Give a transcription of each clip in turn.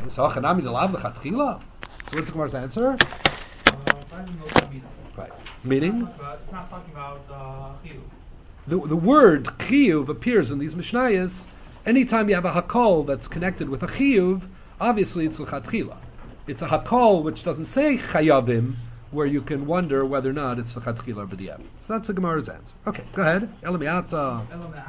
So Chanami Delav Lechatchila. So what's the Gemara's answer? Right. Meaning? It's not talking about chiyuv. The word chiyuv appears in these mishnayos. Anytime you have a hakol that's connected with a chiyuv, obviously it's lechatchila. It's a hakol which doesn't say chayavim, where you can wonder whether or not it's lechatchila or b'diavad. So that's the Gemara's answer. Okay, go ahead. Elamiata.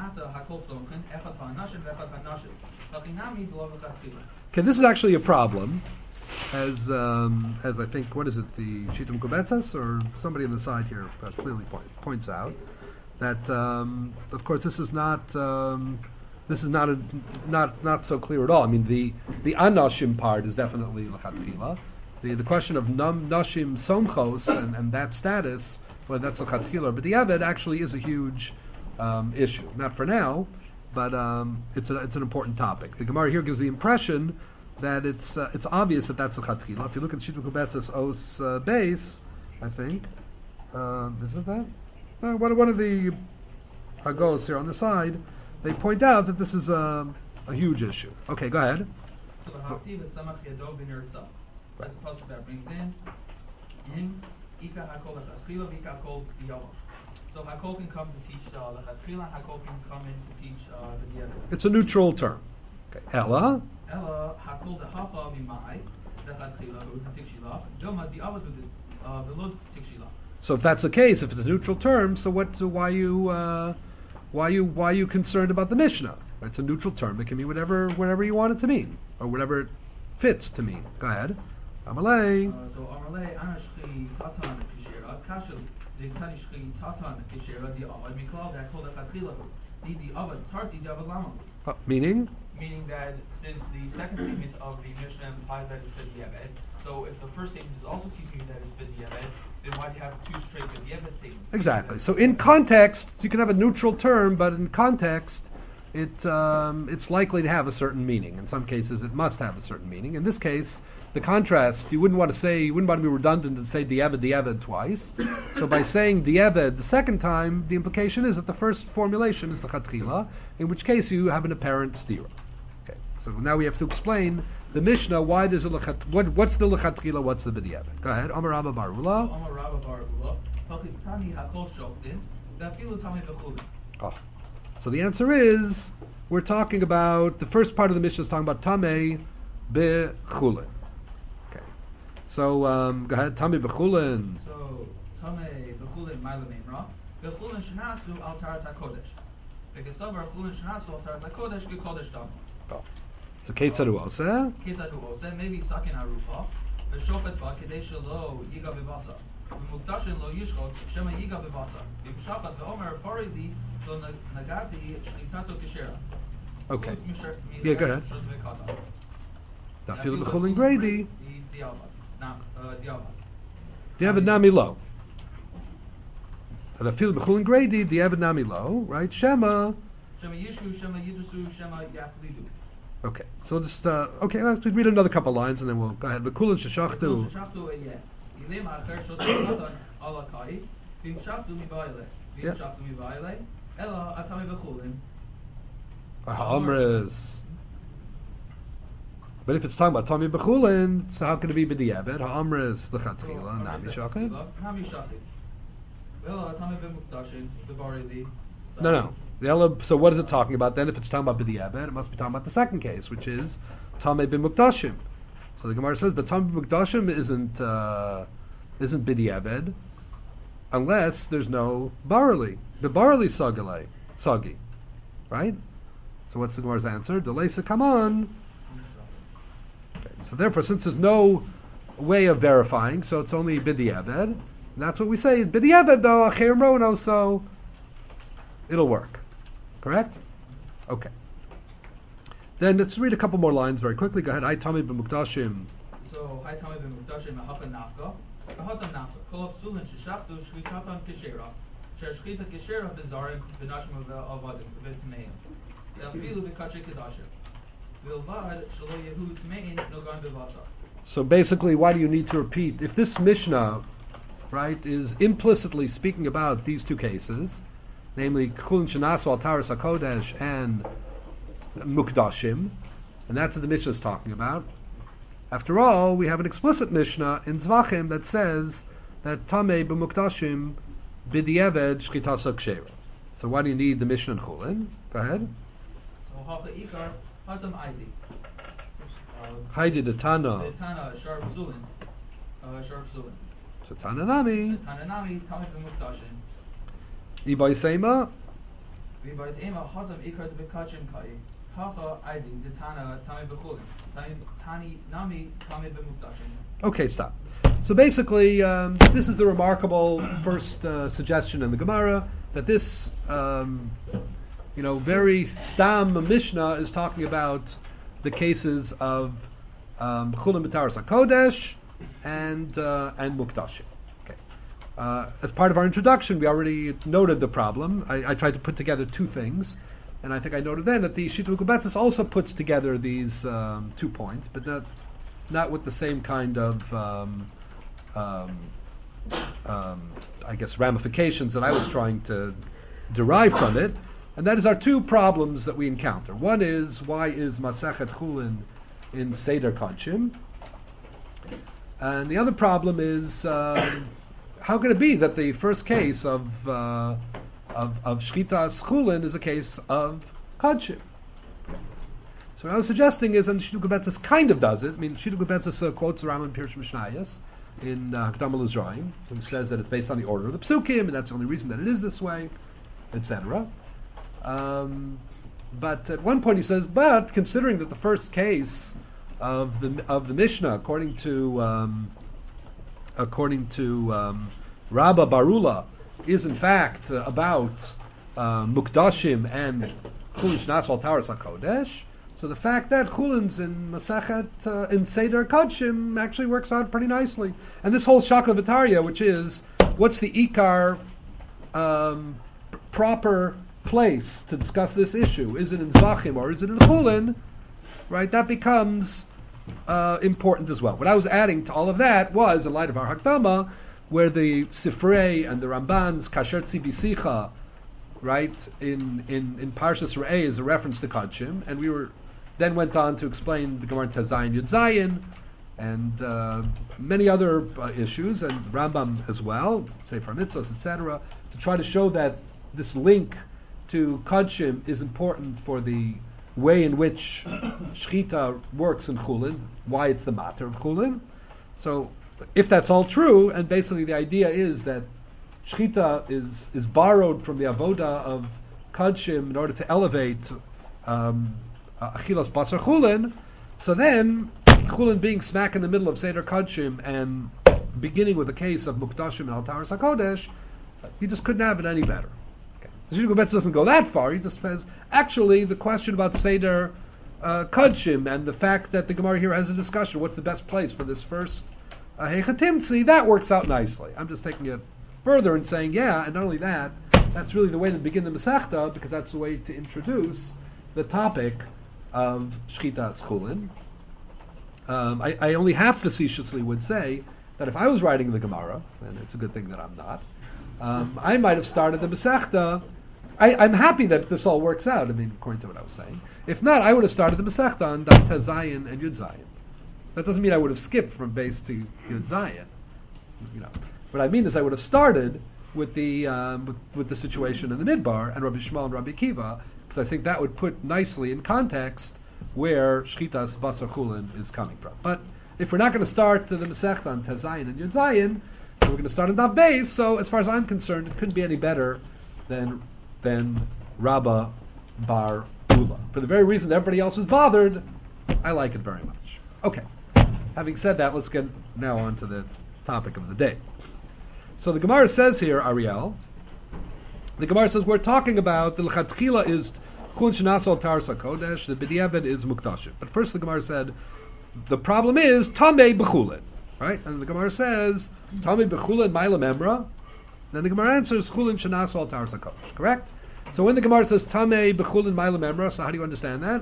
Okay, this is actually a problem, as I think, what is it, the Shitum Kubetzes, or somebody on the side here clearly points out that, of course, this is not so clear at all. I mean, the anashim part is definitely lechatchila. The question of nashim somchos and that status, whether that's lechatchila or b'diavad, actually is a huge issue. Not for now, but it's an important topic. The Gemara here gives the impression that it's obvious that that's lechatchila. If you look at Shitum Kubetzes Os base, I think, isn't that? One of the Hagos here on the side, they point out that this is a huge issue. Okay, go ahead. So the Haktiv is Samach Yado B'Ner itself. That's the pasuk that brings in Ika Hakol Lechatchila V'Ika Hakol B'Yavah. So Hakol can come to teach Lechatchila, Hakol can come in to teach the Yavah. It's a neutral term. Okay, Ella Hakol Dehacha Mimai Lechatchila V'Tikshila Doma Di'avad V'Lod Tikshila. So if that's the case, if it's a neutral term, so why are you concerned about the Mishnah? It's a neutral term. It can mean whatever you want it to mean, or whatever it fits to mean. Go ahead. Amalei. So Amalei Anashchi Tatan Kishera Kashel Tanishchi Tatan Kishera the Avad Miklal that called Lechatchila the Avad Tarti David Lama. Meaning that since the second statement of the Mishnah implies that it's b'diavad, so if the first statement is also teaching you that it's b'diavad, then why do you have two straight b'diavad statements? Exactly. So in context, you can have a neutral term, but in context, it's likely to have a certain meaning. In some cases, it must have a certain meaning. In this case, the contrast, you wouldn't want to be redundant and say diavad twice. So by saying diavad the second time, the implication is that the first formulation is the lechatchila, in which case you have an apparent stira. Okay. So now we have to explain the Mishnah, why there's a what's the lechatchila, what's the b'diavad. Go ahead. Amar Rabba Barula. Amar Rabba Barula. Tani hakol shoktin, ve'afilu tami v'chulin. So the answer is, we're talking about, the first part of the Mishnah is talking about tamei b'chulin. Okay. So, go ahead, tamei b'chulin. So, tamei b'chulin ma'ila meimra, b'chulin shenasu al tarat HaKodesh. V'kesavar chulin shenasu al tarat HaKodesh k'kodesh tam. So, Ketzadu Oseh? Ketzadu Oseh, maybe sakin arupa, v'shofet ba kedei shelo yiga v'basa. V'mukdashin lo yishchot, shema yiga v'basa. V'mshachat v'omer parili lo nagati shlitato kishera. Okay. Yeah, go ahead. Dafilu b'chulin grady. Diavad nami lo. Dafilu b'chulin grady, diavad nami lo, right? Shema yishu, shema yidrusu, shema yachlidu. Okay, so just let's read another couple lines and then we'll go ahead. V'kulin sheshachtu. Yilem acher shot satan ala kai. V'imshachtu mibayle. V'imshachtu mibayle. Ela atami v'chulin. Ha'amres. But if it's talking about Tami B'chulin, so how can it be B'diavad? Ha'amres l'chatchila, nami shachid? Nami shachid. Ela atami v'mukdashin, v'barili. No. So what is it talking about then? If it's talking about B'diavad, it must be talking about the second case, which is Tamei b'mukdashim. So the Gemara says, but Tamei b'mukdashim isn't B'diavad unless there's no barley. The barley sagi, right? So what's the Gemara's answer? Delesa kaman. Okay, so therefore, since there's no way of verifying, so it's only B'diavad, and that's what we say. B'diavad though, acher rono, so it'll work. Correct? Okay. Then let's read a couple more lines very quickly. Go ahead. Hay Tamei b'mukdashim. So, hay Tamei b'mukdashim ha'hapan nafka. Ha'hapan nafka. Kol ha'psulin sheshachtu shchitatan keshera. Sheshchita keshera b'zarim b'nashim avadim v'tmeim. Ve'afilu b'kachet kedashim. V'ilvad shelo yehu tmein nogan b'vasa. So basically, why do you need to repeat? If this Mishnah, right, is implicitly speaking about these two cases, namely Chulin Shenasu al Taras HaKodesh and Mukdashim, and that's what the Mishnah is talking about. After all, we have an explicit Mishnah in Zvachim that says that Tamei b'muktashim b'di'eved shchitasa kshera. So why do you need the Mishnah in Chulin? Go ahead. So Hacha Ikar, Hatam Aidi. Haidi the Tana. The Tana, Sharp Zulin. Sharp Zulin. So Tana Nami. Tana Nami, Tamei b'muktashim. Ibay Seima. V'bayt Ema, Hatam Ikar b'kachim kai. Hacha Aidi, the Tana, Tamei b'chulin. Tani Nami, Tamei b'muktashim. Okay, stop. So basically, this is the remarkable first suggestion in the Gemara, that this, very stam Mishnah is talking about the cases of Chulin B'Taras HaKodesh and Muktashim. Okay. As part of our introduction, we already noted the problem. I tried to put together two things, and I think I noted then that the Shita Mekubetzes also puts together these 2 points, but not with the same kind of I guess ramifications that I was trying to derive from it, and that is our two problems that we encounter. One is, why is Masechet Chulin in Seder Kodshim? And the other problem is, how could it be that the first case of Shchitas Chulin is a case of Kodshim? So what I was suggesting is, and Shita Mekubetzes kind of does it. I mean, Shita Mekubetzes quotes Rambam Pirush Mishnayos in Hakdama L'Zrayim, who says that it's based on the order of the Psukim, and that's the only reason that it is this way, etc. But at one point he says, but considering that the first case of the Mishnah, according to Rabba Barula, is in fact about Mukdashim and Chulin Shnas Al Taras HaKodesh. So the fact that Chulin's in Masechet in Seder Kodshim actually works out pretty nicely. And this whole Shakla V'Tarya, which is what's the Ikar proper place to discuss this issue? Is it in Zvachim or is it in Chulin? Right, that becomes important as well. What I was adding to all of that was, in light of our Hakdama, where the Sifrei and the Ramban's Kasher Tzvi Sicha, right, in Parshas Re'eh is a reference to Kodshim, and we then went on to explain the Gemara in Tezayin Yud Zayin and many other issues, and Rambam as well, Sefer Mitzvos, etc., to try to show that this link to Kodshim is important for the way in which Shechita works in Chulin, why it's the matter of Chulin. So if that's all true, and basically the idea is that Shechita is borrowed from the avoda of Kodshim in order to elevate Achilas Basar Chulin, so then Chulin being smack in the middle of Seder Kodshim and beginning with a case of Muktashim and Al Taras HaKodesh, you just couldn't have it any better. Okay. The Shita Mekubetzes doesn't go that far. He just says, actually, the question about Seder Kodshim and the fact that the Gemara here has a discussion, what's the best place for this first Heichatimtzi, that works out nicely. I'm just taking it further and saying, yeah, and not only that, that's really the way to begin the Masechta, because that's the way to introduce the topic of Shchitas Chulin. I only half facetiously would say that if I was writing the Gemara, and it's a good thing that I'm not, I might have started the Masechta. I'm happy that this all works out, I mean, according to what I was saying. If not, I would have started the Masechta on Daf Zayin and Yud Zayin. That doesn't mean I would have skipped from base to Yud Zayin. What I mean is I would have started with the situation in the Midbar and Rabbi Shmuel and Rabbi Akiva, because I think that would put nicely in context where Shchitas Basar Chulin is coming from. But if we're not going to start the Masechta on Tezayin and Yud Zayin, we're going to start on Daf Beis. So as far as I'm concerned, it couldn't be any better than Rabba Bar Ula. For the very reason that everybody else was bothered, I like it very much. Okay. Having said that, let's get now on to the topic of the day. So the Gemara says here, Ariel, the Gemara says we're talking about the L'chatchila is Chulin Shnas Al Taras HaKodesh, the B'diavad is Muktashim. But first the Gemara said the problem is Tamei B'chulin, right? And the Gemara says Tamei B'chulin Ma'ila Memra. Then the Gemara answers Chulin Shnas Al Taras HaKodesh, correct? So when the Gemara says Tamei B'chulin Ma'ila Memra, so how do you understand that?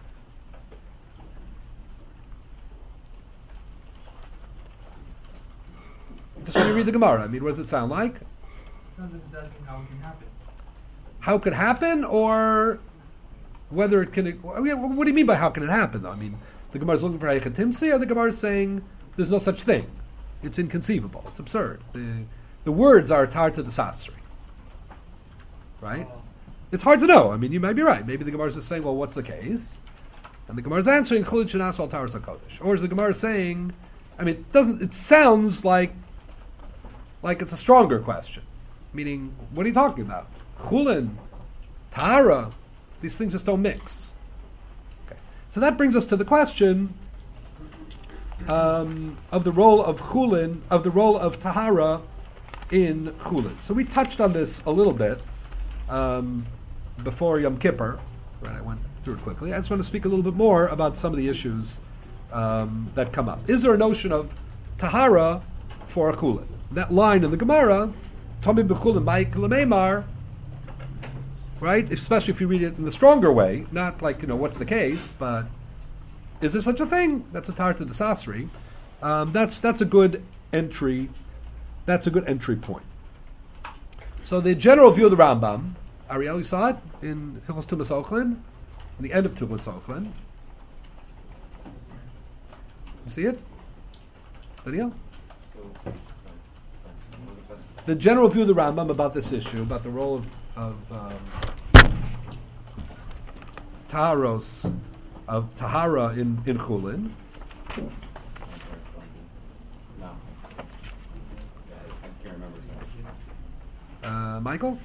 Just when you read the Gemara, I mean, what does it sound like? It sounds like it's asking how it can happen. How it could happen, or whether it can... What do you mean by how can it happen, though? I mean, The Gemara is looking for Heicha Timsi, or the Gemara is saying there's no such thing. It's inconceivable. It's absurd. The words are Tarta Desasri. Right? It's hard to know. I mean, you might be right. Maybe the Gemara is just saying, well, what's the case? And the Gemara is answering, Chulin Shenas Al Taras HaKodesh. Or is the Gemara saying, I mean, it sounds like it's a stronger question. Meaning, what are you talking about? Chulin, Tahara, these things just don't mix. Okay. So that brings us to the question of the role of Chulin, of the role of Tahara in Chulin. So we touched on this a little bit before Yom Kippur. Right, I went through it quickly. I just want to speak a little bit more about some of the issues that come up. Is there a notion of Tahara for a Chulin? That line in the Gemara, Tomei b'Chulin Ma'ik L'Meimar, right? Especially if you read it in the stronger way, not like, what's the case, but is there such a thing? That's a Tarta Desasri. That's a good entry. That's a good entry point. So the general view of the Rambam, Ariel, you saw it in Hilchos Tumas Ochlin, in the end of Tumas Ochlin. You see it? Video? The general view of the Rambam about this issue, about the role of Taharos, of Tahara in Chulin. No. I can't remember. Michael?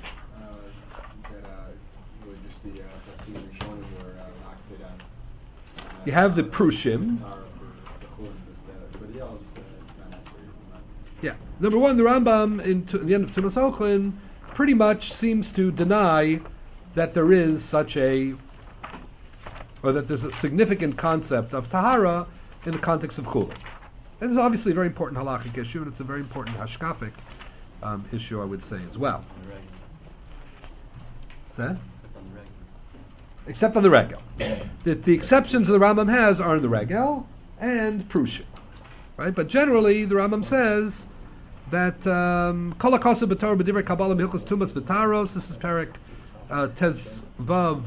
Just the Rishonim were locked it on. You have the Prushim. Everybody else, it's not necessary. Yeah. Number one, the Rambam in the end of Tumas Ochlin pretty much seems to deny that there is that there's a significant concept of Tahara in the context of Chulin. And it's obviously a very important halachic issue, and it's a very important hashkafic issue, I would say, as well. What's that? Except on the Regel. The exceptions the Rambam has are in the Regel and Prushim. Right? But generally, the Rambam says that Kol HaKosav B'Torah B'Divrei Kabbalah B'Hilchos Tumas V'Taros, this is Perek Tezvav,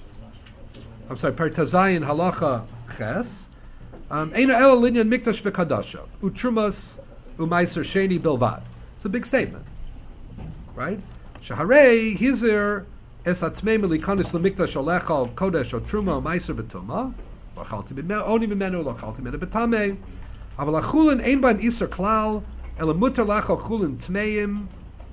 Perek Tezayin Halacha Ches, Eina Ela Linyan Mikdash V'Kadasha, Utrumas U'Maiser Sheni Bilvad. It's a big statement. Right? Shaharei Hizir Es Atmei Melikanis L'Mikdash Olecha Kodesh U'Truma U'Maiser B'Tuma, L'Chalti Oni B'Menu L'Chalti Menu B'Tamei, Aval HaChulin Ein Ban Iser Klal, Ela Mutar Lachal Chulin Tmeim.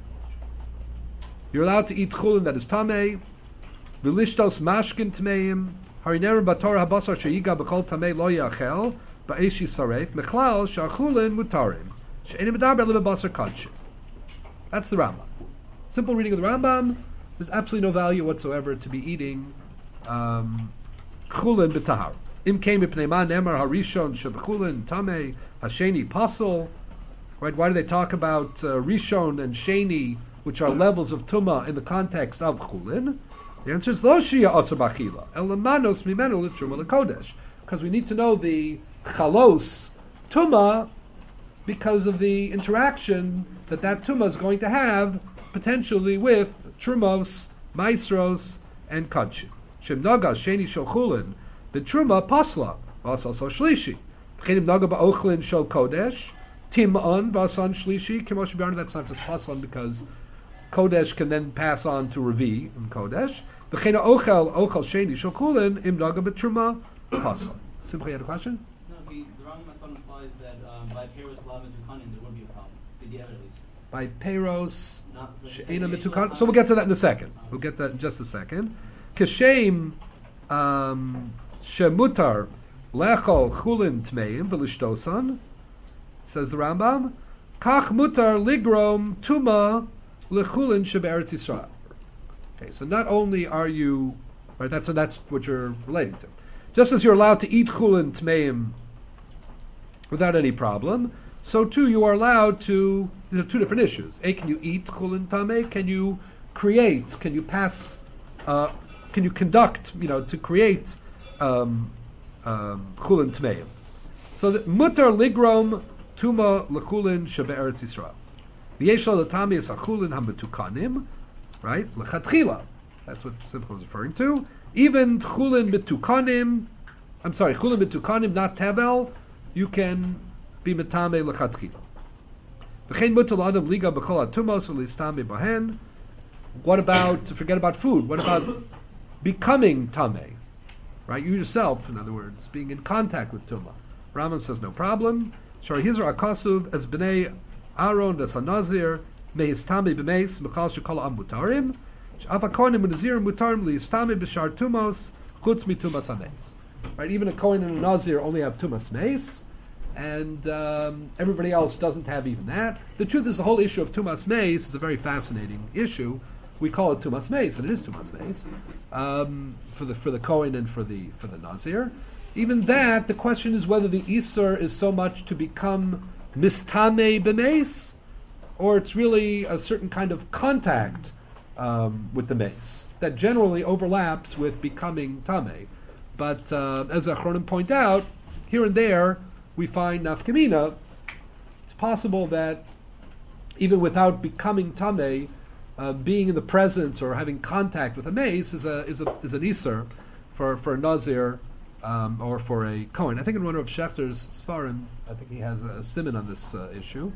You're allowed to eat Chulin that is Tamei. V'lishtos Mashkin Tmeim. Harinerim Batorah Habasar Sheyiga B'Chol Tamei Lo Yachel Ba'eshi Saref Mechlal Sha'chulin Mutarim She'enim Medaber Le Basar Kadshim. That's the Rambam. Simple reading of the Rambam. There's absolutely no value whatsoever to be eating Chulin B'Tahar. Im Keim Mipnei Ma Nemar Harishon Shebechulin Tamei Hasheni Pasol. Right? Why do they talk about Rishon and Sheni, which are levels of Tumah in the context of Chulin? The answer is Lo Shia Asar B'Achila Elamanos Mimenu L'Truma L'Kodesh, because we need to know the Chalos Tumah because of the interaction that Tumah is going to have potentially with Trumos, Maisros, and Kadshim. Shem Naga Sheni Shel Chulin the Truma Pasla Vasal Shlishi V'chenim Naga Ba'Ochlin Shel Kodesh Tim'an Vasan Shlishi Kimosh B'Yarn. That's not just Paslan because Kodesh can then pass on to Revi in Kodesh. V'chena Ochel Sheni Shel Chulin Im Naga B'Truma Pasla. Simcha, you had a question? No, the Rambam implies that by Peros Lamed Tukanim there would be a problem. At least. By Peros She'ena Metukan. So we'll get to that in a second. We'll get that in just a second. Keshem Shemutar Lechol Chulin Tmeim V'lishtosan, says the Rambam, Kach Mutar Ligrom Tuma Lechulin Shebe'eretz Yisrael. Okay, so not only are you, right, that's what you're relating to. Just as you're allowed to eat Chulin Tmeim without any problem, so too you are allowed to, two different issues. A, can you eat Chulin Tameh? Can you create, can you pass, can you conduct, to create Chulin Tmeim? So that Mutar Ligrom Tuma Lechulin Shebe'eretz Yisrael. V'yeshal L'tamei es HaChulin HaMetukanim, right? L'chatchila. That's what Simcha was referring to. Even Chulin Metukanim, I'm sorry, chulin b'tukanim, not tevel, you can be metame lechatchila. V'chein mutal adam liga b'chol atumos u'listame bahen. What about, forget about food, what about becoming tameh? Right, you yourself, in other words, being in contact with tumah. Rambam says no problem. Shar hizra akasuv as b'nei Aaron das hanazir mehistame b'meis mechal shekol am mutarim sh'af hakohanim u'nazirim mutarim lihistame b'shar tumos chutz mitumas hameis. Right, even a kohen and a nazir only have tumas meis, and everybody else doesn't have even that. The truth is, the whole issue of tumas meis is a very fascinating issue. We call it tumas meis, and it is tumas meis for the kohen and for the nazir. Even that, the question is whether the isur is so much to become mistame b'meis, or it's really a certain kind of contact with the meis that generally overlaps with becoming tameh. But as Achronim point out, here and there we find nafkamina. It's possible that even without becoming tameh, being in the presence or having contact with a mace is an isur for a nazir or for a kohen. I think in one of Schechter's Sfarim, I think he has a siman on this issue.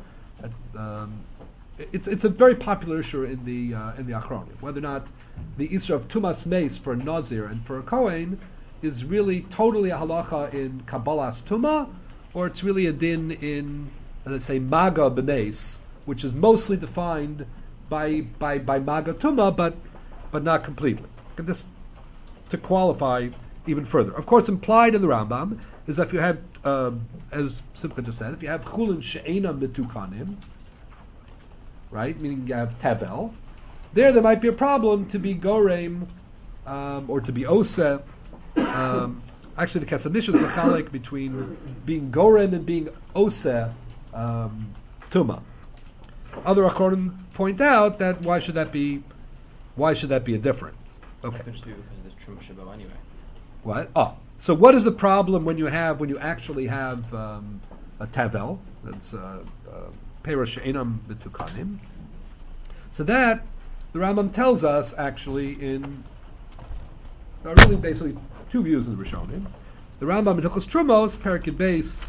It's a very popular issue in the Achronim, whether or not the isur of tumas mace for a nazir and for a kohen is really totally a halacha in Kabbalas Tumah, or it's really a din in, let's say, Maga B'meis, which is mostly defined by Maga Tumah, but not completely. And this to qualify even further. Of course, implied in the Rambam is that if you have, as Simcha just said, if you have Chulin She'ena Mitukanim, right, meaning you have Tevel, there might be a problem to be Gorem, or to be Oseh. Actually, the Kesef Mishnah is mechalik between being Gorem and being Oseh Tumah. Other Achronim point out that why should that be a difference? Okay. Because of the Truma Shabo anyway. What? Oh, so what is the problem when you actually have a Tevel? That's Peros She'enam B'tukanim. So that the Rambam tells us actually in really basically two views in the Rishonim. The Rambam in Hilchos Trumos, Perek Beis,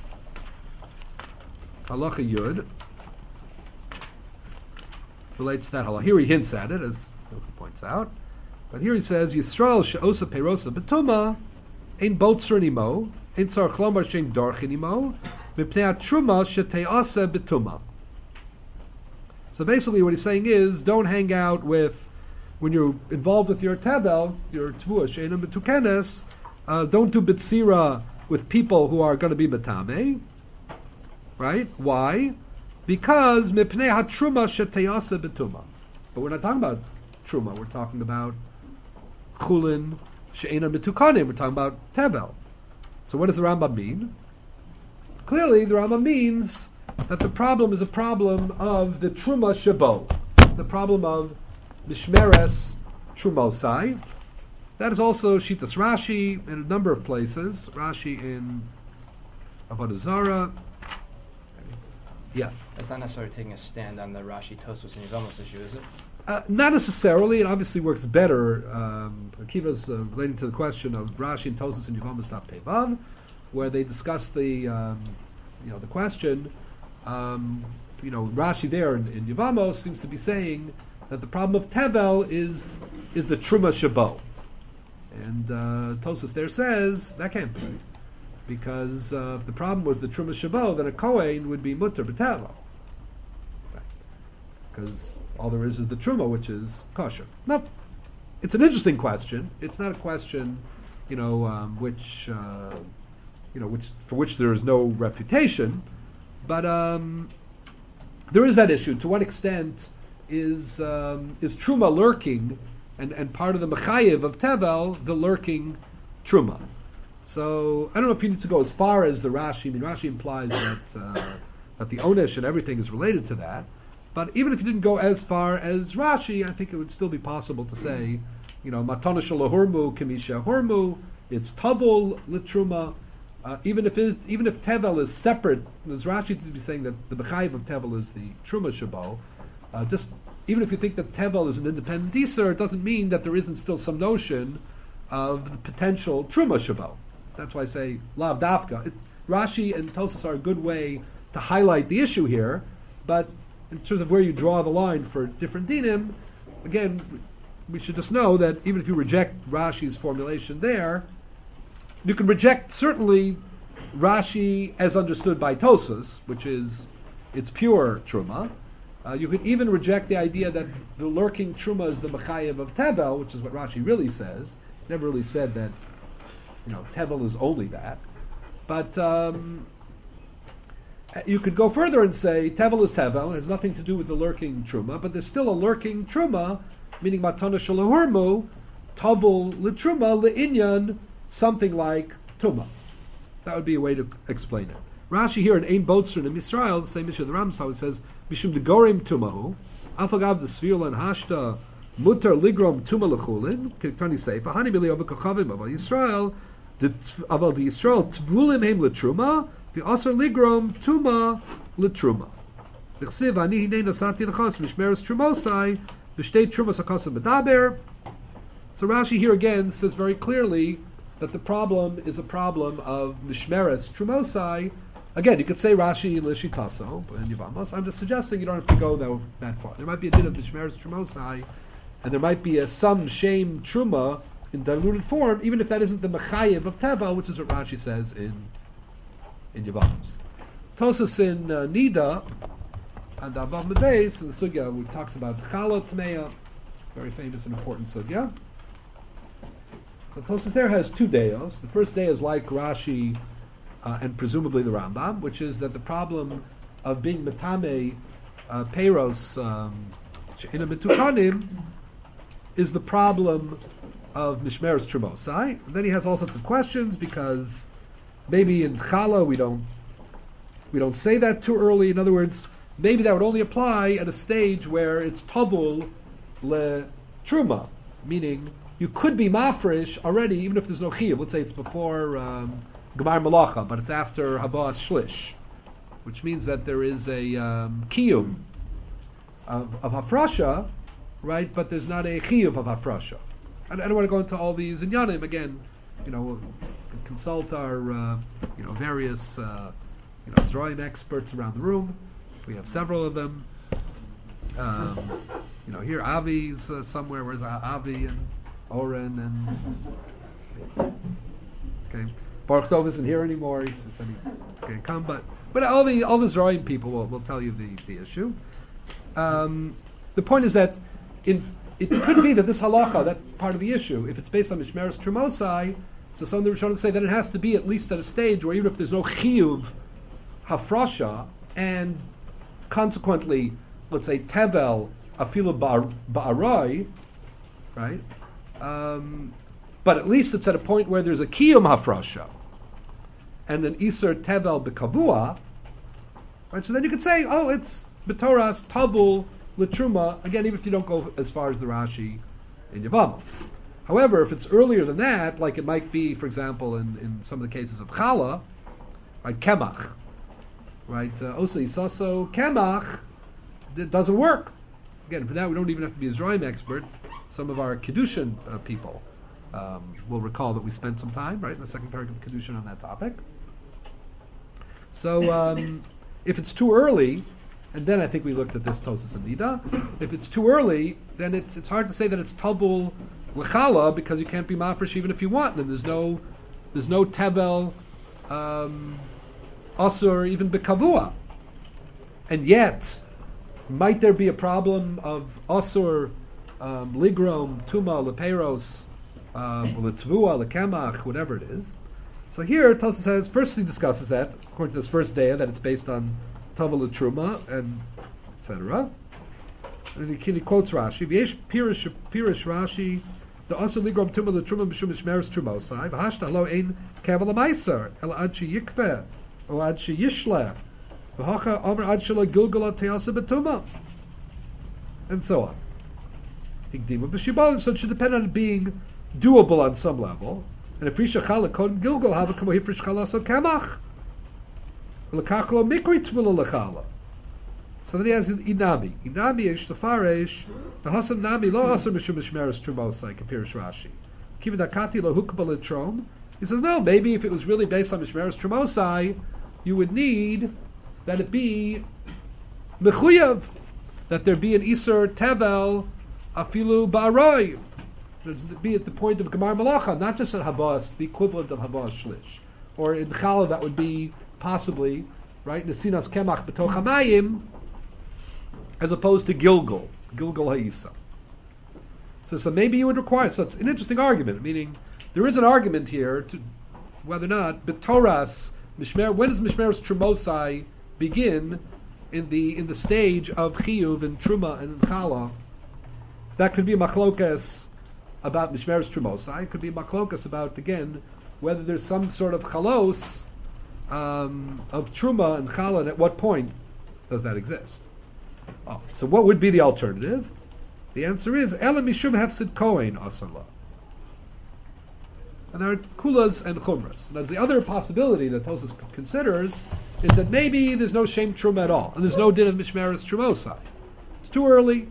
Halacha Yud, relates to that halacha. Here he hints at it, as Hilchos points out. But here he says, Yisrael she'osa peirosa b'tuma, ein botzur nimo, ein tzarech lomar she'en dorchin nimo, mipnei truma she'te'asa b'tuma. So basically what he's saying is, don't hang out with, when you're involved with your tevel, your tvua she'enam b'tukenes, don't do bitsira with people who are going to be betame. Right? Why? Because mipnei hatruma she'te'asa b'tuma. But we're not talking about truma. We're talking about chulin she'enam b'tukanim. We're talking about tevel. So what does the Rambam mean? Clearly, the Rambam means that the problem is a problem of the truma shabo, the problem of mishmeres trumosai. That is also Shitas Rashi in a number of places. Rashi in Avodah Zarah. Yeah. That's not necessarily taking a stand on the Rashi Tosfos and Yevamos issue, is it? Not necessarily. It obviously works better. Akiva's relating to the question of Rashi and Tosfos and Yevamos Daf Pevav, where they discuss the question. Rashi there in Yevamos seems to be saying that the problem of Tevel is the Truma Shabo. And Tosfos there says that can't be. Because if the problem was the Truma Shabo, then a Kohen would be Mutter B'Tevel. Because all there is the Truma, which is kosher. Now, it's an interesting question. It's not a question, which for which there is no refutation. But there is that issue. To what extent is Truma lurking, and part of the Mechayev of Tevel, the lurking Truma? So I don't know if you need to go as far as the Rashi. I mean, Rashi implies that the Onesh and everything is related to that. But even if you didn't go as far as Rashi, I think it would still be possible to say, Matana Shalahurmu Kamisha Hurmu, it's Tavul Litruma. Even if Tevel is separate, as Rashi seems to be saying that the Bechayiv of Tevel is the Truma Shabo, even if you think that Tevel is an independent Iser, it doesn't mean that there isn't still some notion of the potential Truma Shabo. That's why I say lav dafka. Rashi and Tosas are a good way to highlight the issue here, but in terms of where you draw the line for different dinim, again, we should just know that even if you reject Rashi's formulation there, you can reject certainly Rashi as understood by Tosas, which is it's pure truma. You could even reject the idea that the lurking truma is the mechayev of tevel, which is what Rashi really says. Never really said that, tevel is only that. But you could go further and say tevel is tevel, it has nothing to do with the lurking truma, but there's still a lurking truma, meaning matana shalahurmu, tavul litruma leinyan, something like tuma. That would be a way to explain it. Rashi here in Ein Botzrin in Yisrael, the same issue of the Ramsau, it says mishum degorim tumahu, afagav the sfirul and hashta mutar ligrom tuma lechulin, kiktani seifa hani bili avakachavim aval Yisrael, aval the Yisrael tvulim heim letruma, v'asar ligrom tuma letruma. D'chsiv ani hinei nasati lechas mishmeres trumosai v'shtei trumas hakasam medaber. So Rashi here again says very clearly that the problem is a problem of mishmeres trumosai. Again, you could say Rashi l'shitaso and Yevamos. I'm just suggesting you don't have to go that far. There might be a din of mishmeres trumosai, and there might be some shame truma in diluted form, even if that isn't the mechayev of teva, which is what Rashi says in Yevamos. Tosas in Nida and Abav Medeis in the sugya, who talks about chala tmeya, very famous and important sugya. So Tosas there has two deos. The first day is like Rashi and presumably the Rambam, which is that the problem of being metame peiros in a metukanim is the problem of mishmeres trumosai. And then he has all sorts of questions because maybe in chala we don't say that too early. In other words, maybe that would only apply at a stage where it's tavul le truma, meaning you could be mafresh already, even if there's no chiyuv. Let's say it's before Gemar Malacha, but it's after Habas Shlish, which means that there is a kiyum of Hafrasha, right? But there's not a chiyuv of Hafrasha. I don't want to go into all these inyanim again. We'll consult our various Zoroim experts around the room. We have several of them. Here Avi's somewhere. Where's Avi and Oren and okay. Baruch Dov isn't here anymore. He said he can't come, but all the Zoroim people will tell you the issue. The point is that it could be that this halacha, that part of the issue, if it's based on mishmeres trumosai, so some of the Rishonim say that it has to be at least at a stage where even if there's no chiyuv hafrasha, and consequently, let's say tevel afilu ba'arai, right? But at least it's at a point where there's a kiyum hafrasha and an iser tevel bekavua, right? So then you could say, it's betoras tavul l'truma, again, even if you don't go as far as the Rashi in Yevamos. However, if it's earlier than that, like it might be, for example, in some of the cases of chala, like kemach, right? Osa isaso kemach, it doesn't work. Again, for that we don't even have to be a Zoroim expert. Some of our Kedushin people will recall that we spent some time, right, in the second paragraph of Kedushin on that topic. So if it's too early, and then I think we looked at this Tosas and Nida, if it's too early, then it's hard to say that it's Tabul L'chala, because you can't be mafresh even if you want. Then there's no Tevel Asur even Bekavua. And yet, might there be a problem of Asur Ligrom, Tuma, Lepeiros, Letvua, Lekemach, whatever it is. So here, Tosas says, first he discusses that, according to this first day, that it's based on Tavel Truma, and etc. And he quotes Rashi, V'yesh pirish Rashi, the Asur Ligrom, Tuma, Letruma, B'shum Mishmeres Trumosai, V'hashta lo ein Kavel HaMaisar, El Ad She Yikveh, O Ad She Yishleh, V'hacha Omer Ad Shela Gilgala Teasa B'tuma, and so on. So it should depend on it being doable on some level. And if Risha Chala Kon Gilgal have a Kamo Hifrish Chala so Kamach. Lekachlo Mikri Tvula Lechala. So then he has Inami. Inami Ish Tafaresh, the Hasan Nami Lo Asar Mishum Mishmeres Trumosai, Kapirish Rashi. Kivadakati Lo Hukba Letrom, He says, no, maybe if it was really based on Mishmeres Trumosai, you would need that it be mechuyav, that there be an Isur Tevel afilu ba'aroi. Be at the point of Gemar Malacha, not just at Habas, the equivalent of Habas Shlish. Or in Chala, that would be possibly, right, Nesinas Kemach B'toch HaMayim, as opposed to Gilgal Ha'isa. So maybe you would require, so it's an interesting argument, meaning there is an argument here to whether or not B'Toras, when does Mishmeres Trumosai begin in the stage of Chiyuv and Truma and Chala? That could be a machlokas about Mishmeres Trumosai. It could be a machlokas about, again, whether there's some sort of chalos of Truma and Chala, and at what point does that exist? So what would be the alternative? The answer is Ela Mishum Hefsid Kohen Asala. And there are kulas and chumras. And that's the other possibility that Tosas considers is that maybe there's no shame truma at all, and there's no din of Mishmeres Trumosai. It's too early,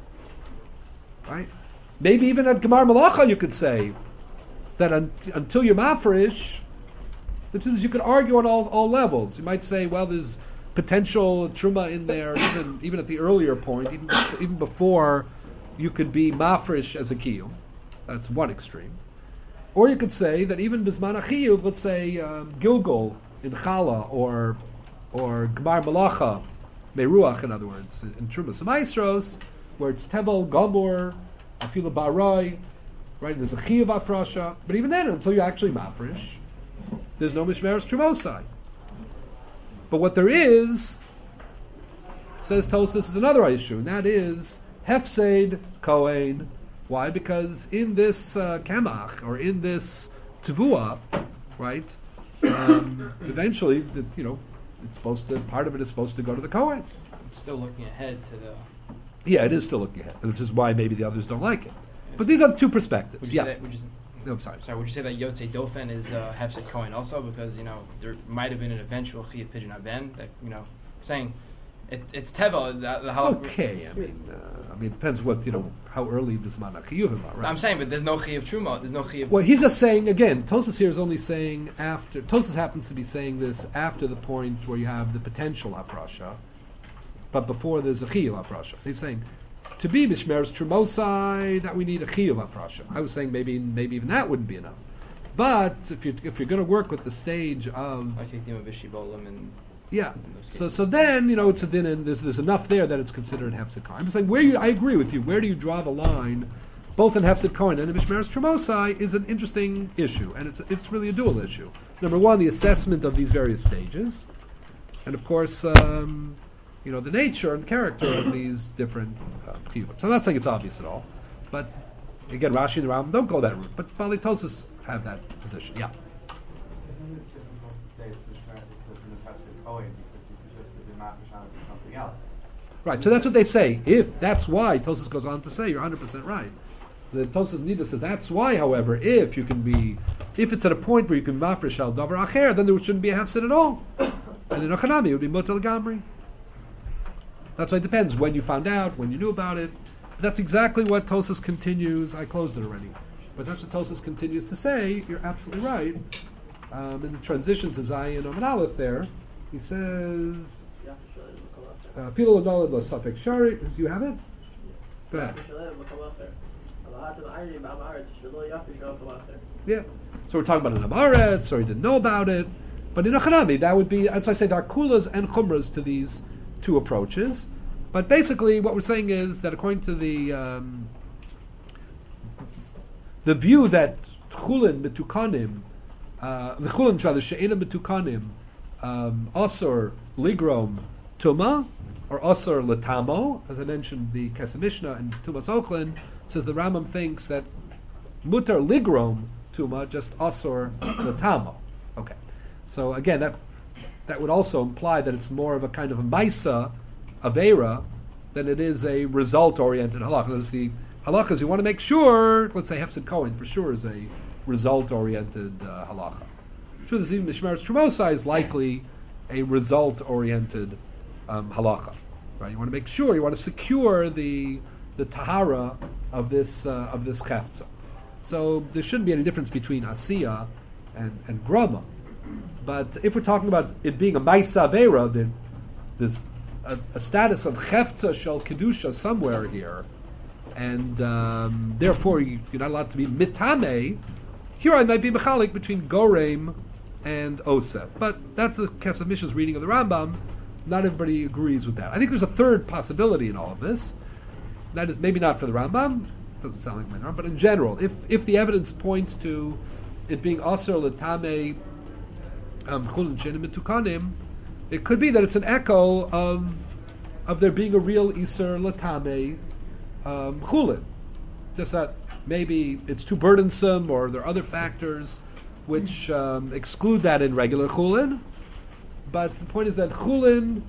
right? Maybe even at Gemar Malacha you could say that until you're mafresh, which is you could argue on all levels. You might say, well, there's potential truma in there, even at the earlier point, even before you could be mafresh as a kiyum. That's one extreme. Or you could say that even bisman achiyuv, let's say Gilgal in Chala or Gemar Malacha, Meruach, in other words, in Trumas Maestros, where it's Tevel Gomor, Afilu Baroi, right? There's a Chiyuv Afrasha, but even then, until you actually mafresh, there's no Mishmeres Trumosai. But what there is, says Tosas, is another issue, and that is Hefsed Kohen. Why? Because in this Kemach, or in this Tavua, right, eventually, it's supposed to, part of it is supposed to go to the Kohen. It's still looking ahead to the... Yeah, it is still looking ahead, which is why maybe the others don't like it. But these are the two perspectives. Would you say No, I'm sorry. Would you say that Yotzei Dofen is Hefsed Kohen also? Because, there might have been an eventual Chiyuv Pidyon Aben that, saying it's Tevel, the halach. Okay, I mean, it depends what, how early this Manach Chiyuvim are, right? I'm saying, but there's no Chiyuv Truma, there's no Chiyuv... Well, he's just saying, again, Tosas here is only saying after, Tosas happens to be saying this after the point where you have the potential Afrasha, but before there's a Chiyuv Afrasha. He's saying, to be Mishmeres Trumosai, that we need a Chiyuv Afrasha. I was saying maybe even that wouldn't be enough. But if you're going to work with the stage of... Like Hikdim Avishi Bolam and... Yeah. So then, it's a din, and there's enough there that it's considered Hefsed Kohen. I'm saying, I agree with you. Where do you draw the line, both in Hefsed Kohen and in Mishmeres Trumosai, is an interesting issue, and it's really a dual issue. Number one, the assessment of these various stages, and of course, the nature and character of these different chiyuvim. So I'm not saying it's obvious at all, but again, Rashi and the Rambam don't go that route, but Bali Tosas have that position. Yeah. Isn't it difficult to say it's in the Hefsed Kohen because you could just have been mafresh on it for something else? Right, so that's what they say. If that's why, Tosas goes on to say, you're 100% right. The Tosas Nida says that's why, however, if it's at a point where you can mafresh al davar acher, then there shouldn't be a hefsed at all. And in Ochanami, it would be motel gamri. That's why it depends when you found out, when you knew about it. That's exactly what Tosas continues. I closed it already. But that's what Tosas continues to say. You're absolutely right. In the transition to Zayin Omen Aleph there, he says, Pilo Adolad Lo Safek Shari. Do you have it? Go ahead. Yeah. So we're talking about an Amaretz, or he didn't know about it. But in a Chanami, that would be, as I say, there are kulas and chumras to these two approaches. But basically, what we're saying is that according to the view that chulin betukanim, the chulin rather she'ena betukanim, asur ligrom tuma, or asur latamo, as I mentioned, the Kesef Mishnah and Tumas Ochlin says the Rambam thinks that mutar ligrom tuma, just asur latamo. Okay, so again, that would also imply that it's more of a kind of a maisa avera than it is a result-oriented halakha. If the halachas you want to make sure, let's say Hefsed Kohen for sure is a result-oriented halakha. Sure, this even Mishmeres Trumosai is likely a result-oriented halacha. Right? You want to make sure, you want to secure the tahara of this chefza. So there shouldn't be any difference between asiya and grama. But if we're talking about it being a Maisa Aveira, then there's a status of Chefza Shel Kedusha somewhere here, and therefore you're not allowed to be Mitame. Here I might be Mechalik between Gorem and Osef. But that's the Kesef Mishnah's reading of the Rambam. Not everybody agrees with that. I think there's a third possibility in all of this. That is maybe not for the Rambam, doesn't sound like Rambam, but in general, if the evidence points to it being Aser L'Tamei Chulin Shenim Metukanim, it could be that it's an echo of there being a real Iser L'Tamei Chulin. Just that maybe it's too burdensome, or there are other factors which exclude that in regular Chulin. But the point is that Chulin,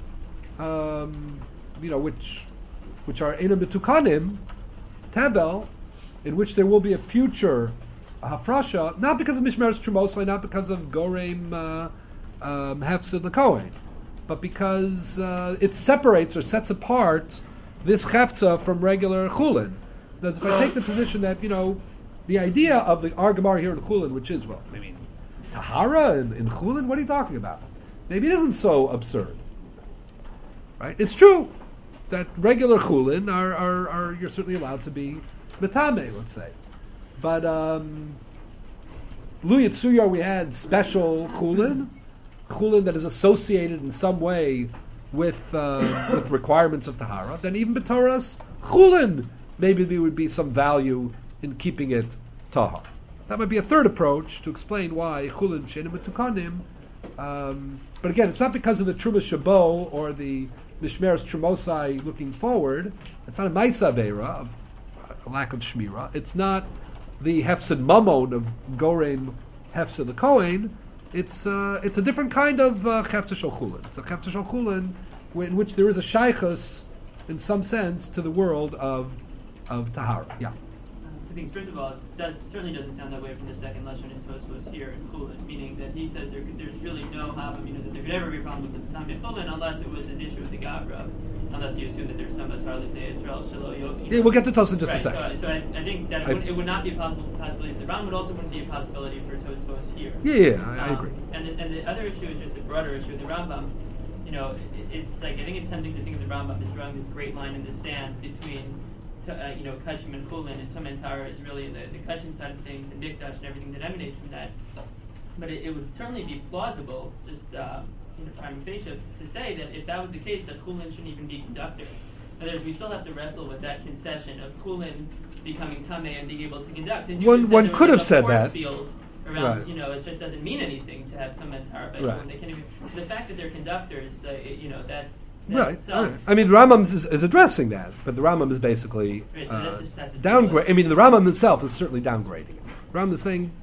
which are Eina Metukanim, Tabel, in which there will be a future Hafrasha, not because of Mishmeres Trumosai, not because of Gorem Hefsid L'Kohen, but because it separates or sets apart this Chefza from regular Chulin. That's if I take the position that, the idea of the Argamar here in Chulin, which is, Tahara in Chulin, what are you talking about? Maybe it isn't so absurd. Right? It's true that regular Chulin are you're certainly allowed to be Metame, let's say. But Lu Yitzuyar, we had special Chulin that is associated in some way with requirements of Tahara. Then even B'Toras Chulin, maybe there would be some value in keeping it Tahar. That might be a third approach to explain why Chulin Shenim Metukanim. But again, it's not because of the Truma Shabo or the Mishmeres Trumosai looking forward. It's not a Maisa Aveira, a lack of Shmira. It's not the Hefsid Mamon of Gorem Hefsid the Kohen. It's a different kind of Chefza Shel Chulin. It's a Chefza Shel Chulin in which there is a shaychus, in some sense, to the world of Tahara. Yeah. Two things. First of all, it certainly doesn't sound that way from the second Lashon in Tosfos here in Chulin, meaning that he said there's really no havamina that there could ever be a problem with the Tamei Chulin unless it was an issue with the Gavra, unless you assume that there's some Ashar L'Bnei Yisrael Shelo. Yeah, we'll get to Tosfos in just right, a second. So I think that it would not be a possibility for the Ram, but also wouldn't be a possibility for Tosfos here. Yeah, I agree. And the other issue is just a broader issue with the Rambam. It's like I think it's tempting to think of the Rambam as drawing this great line in the sand between Kachim and Chulin, and Tum and Tara is really the Kachim side of things, and Mikdash and everything that emanates from that. But it would certainly be plausible, just prima facie, to say that if that was the case, that Chulin shouldn't even be conductors. In other words, we still have to wrestle with that concession of Chulin becoming Tameh and being able to conduct. As you one could have said that. Field around, right. It just doesn't mean anything to have Tum and Tara. Right. They can't even, the fact that they're conductors, that right. Itself, I mean, the Rambam is addressing that, but the Rambam is basically downgrade. I mean, the Rambam himself is certainly downgrading it. The Rambam is saying,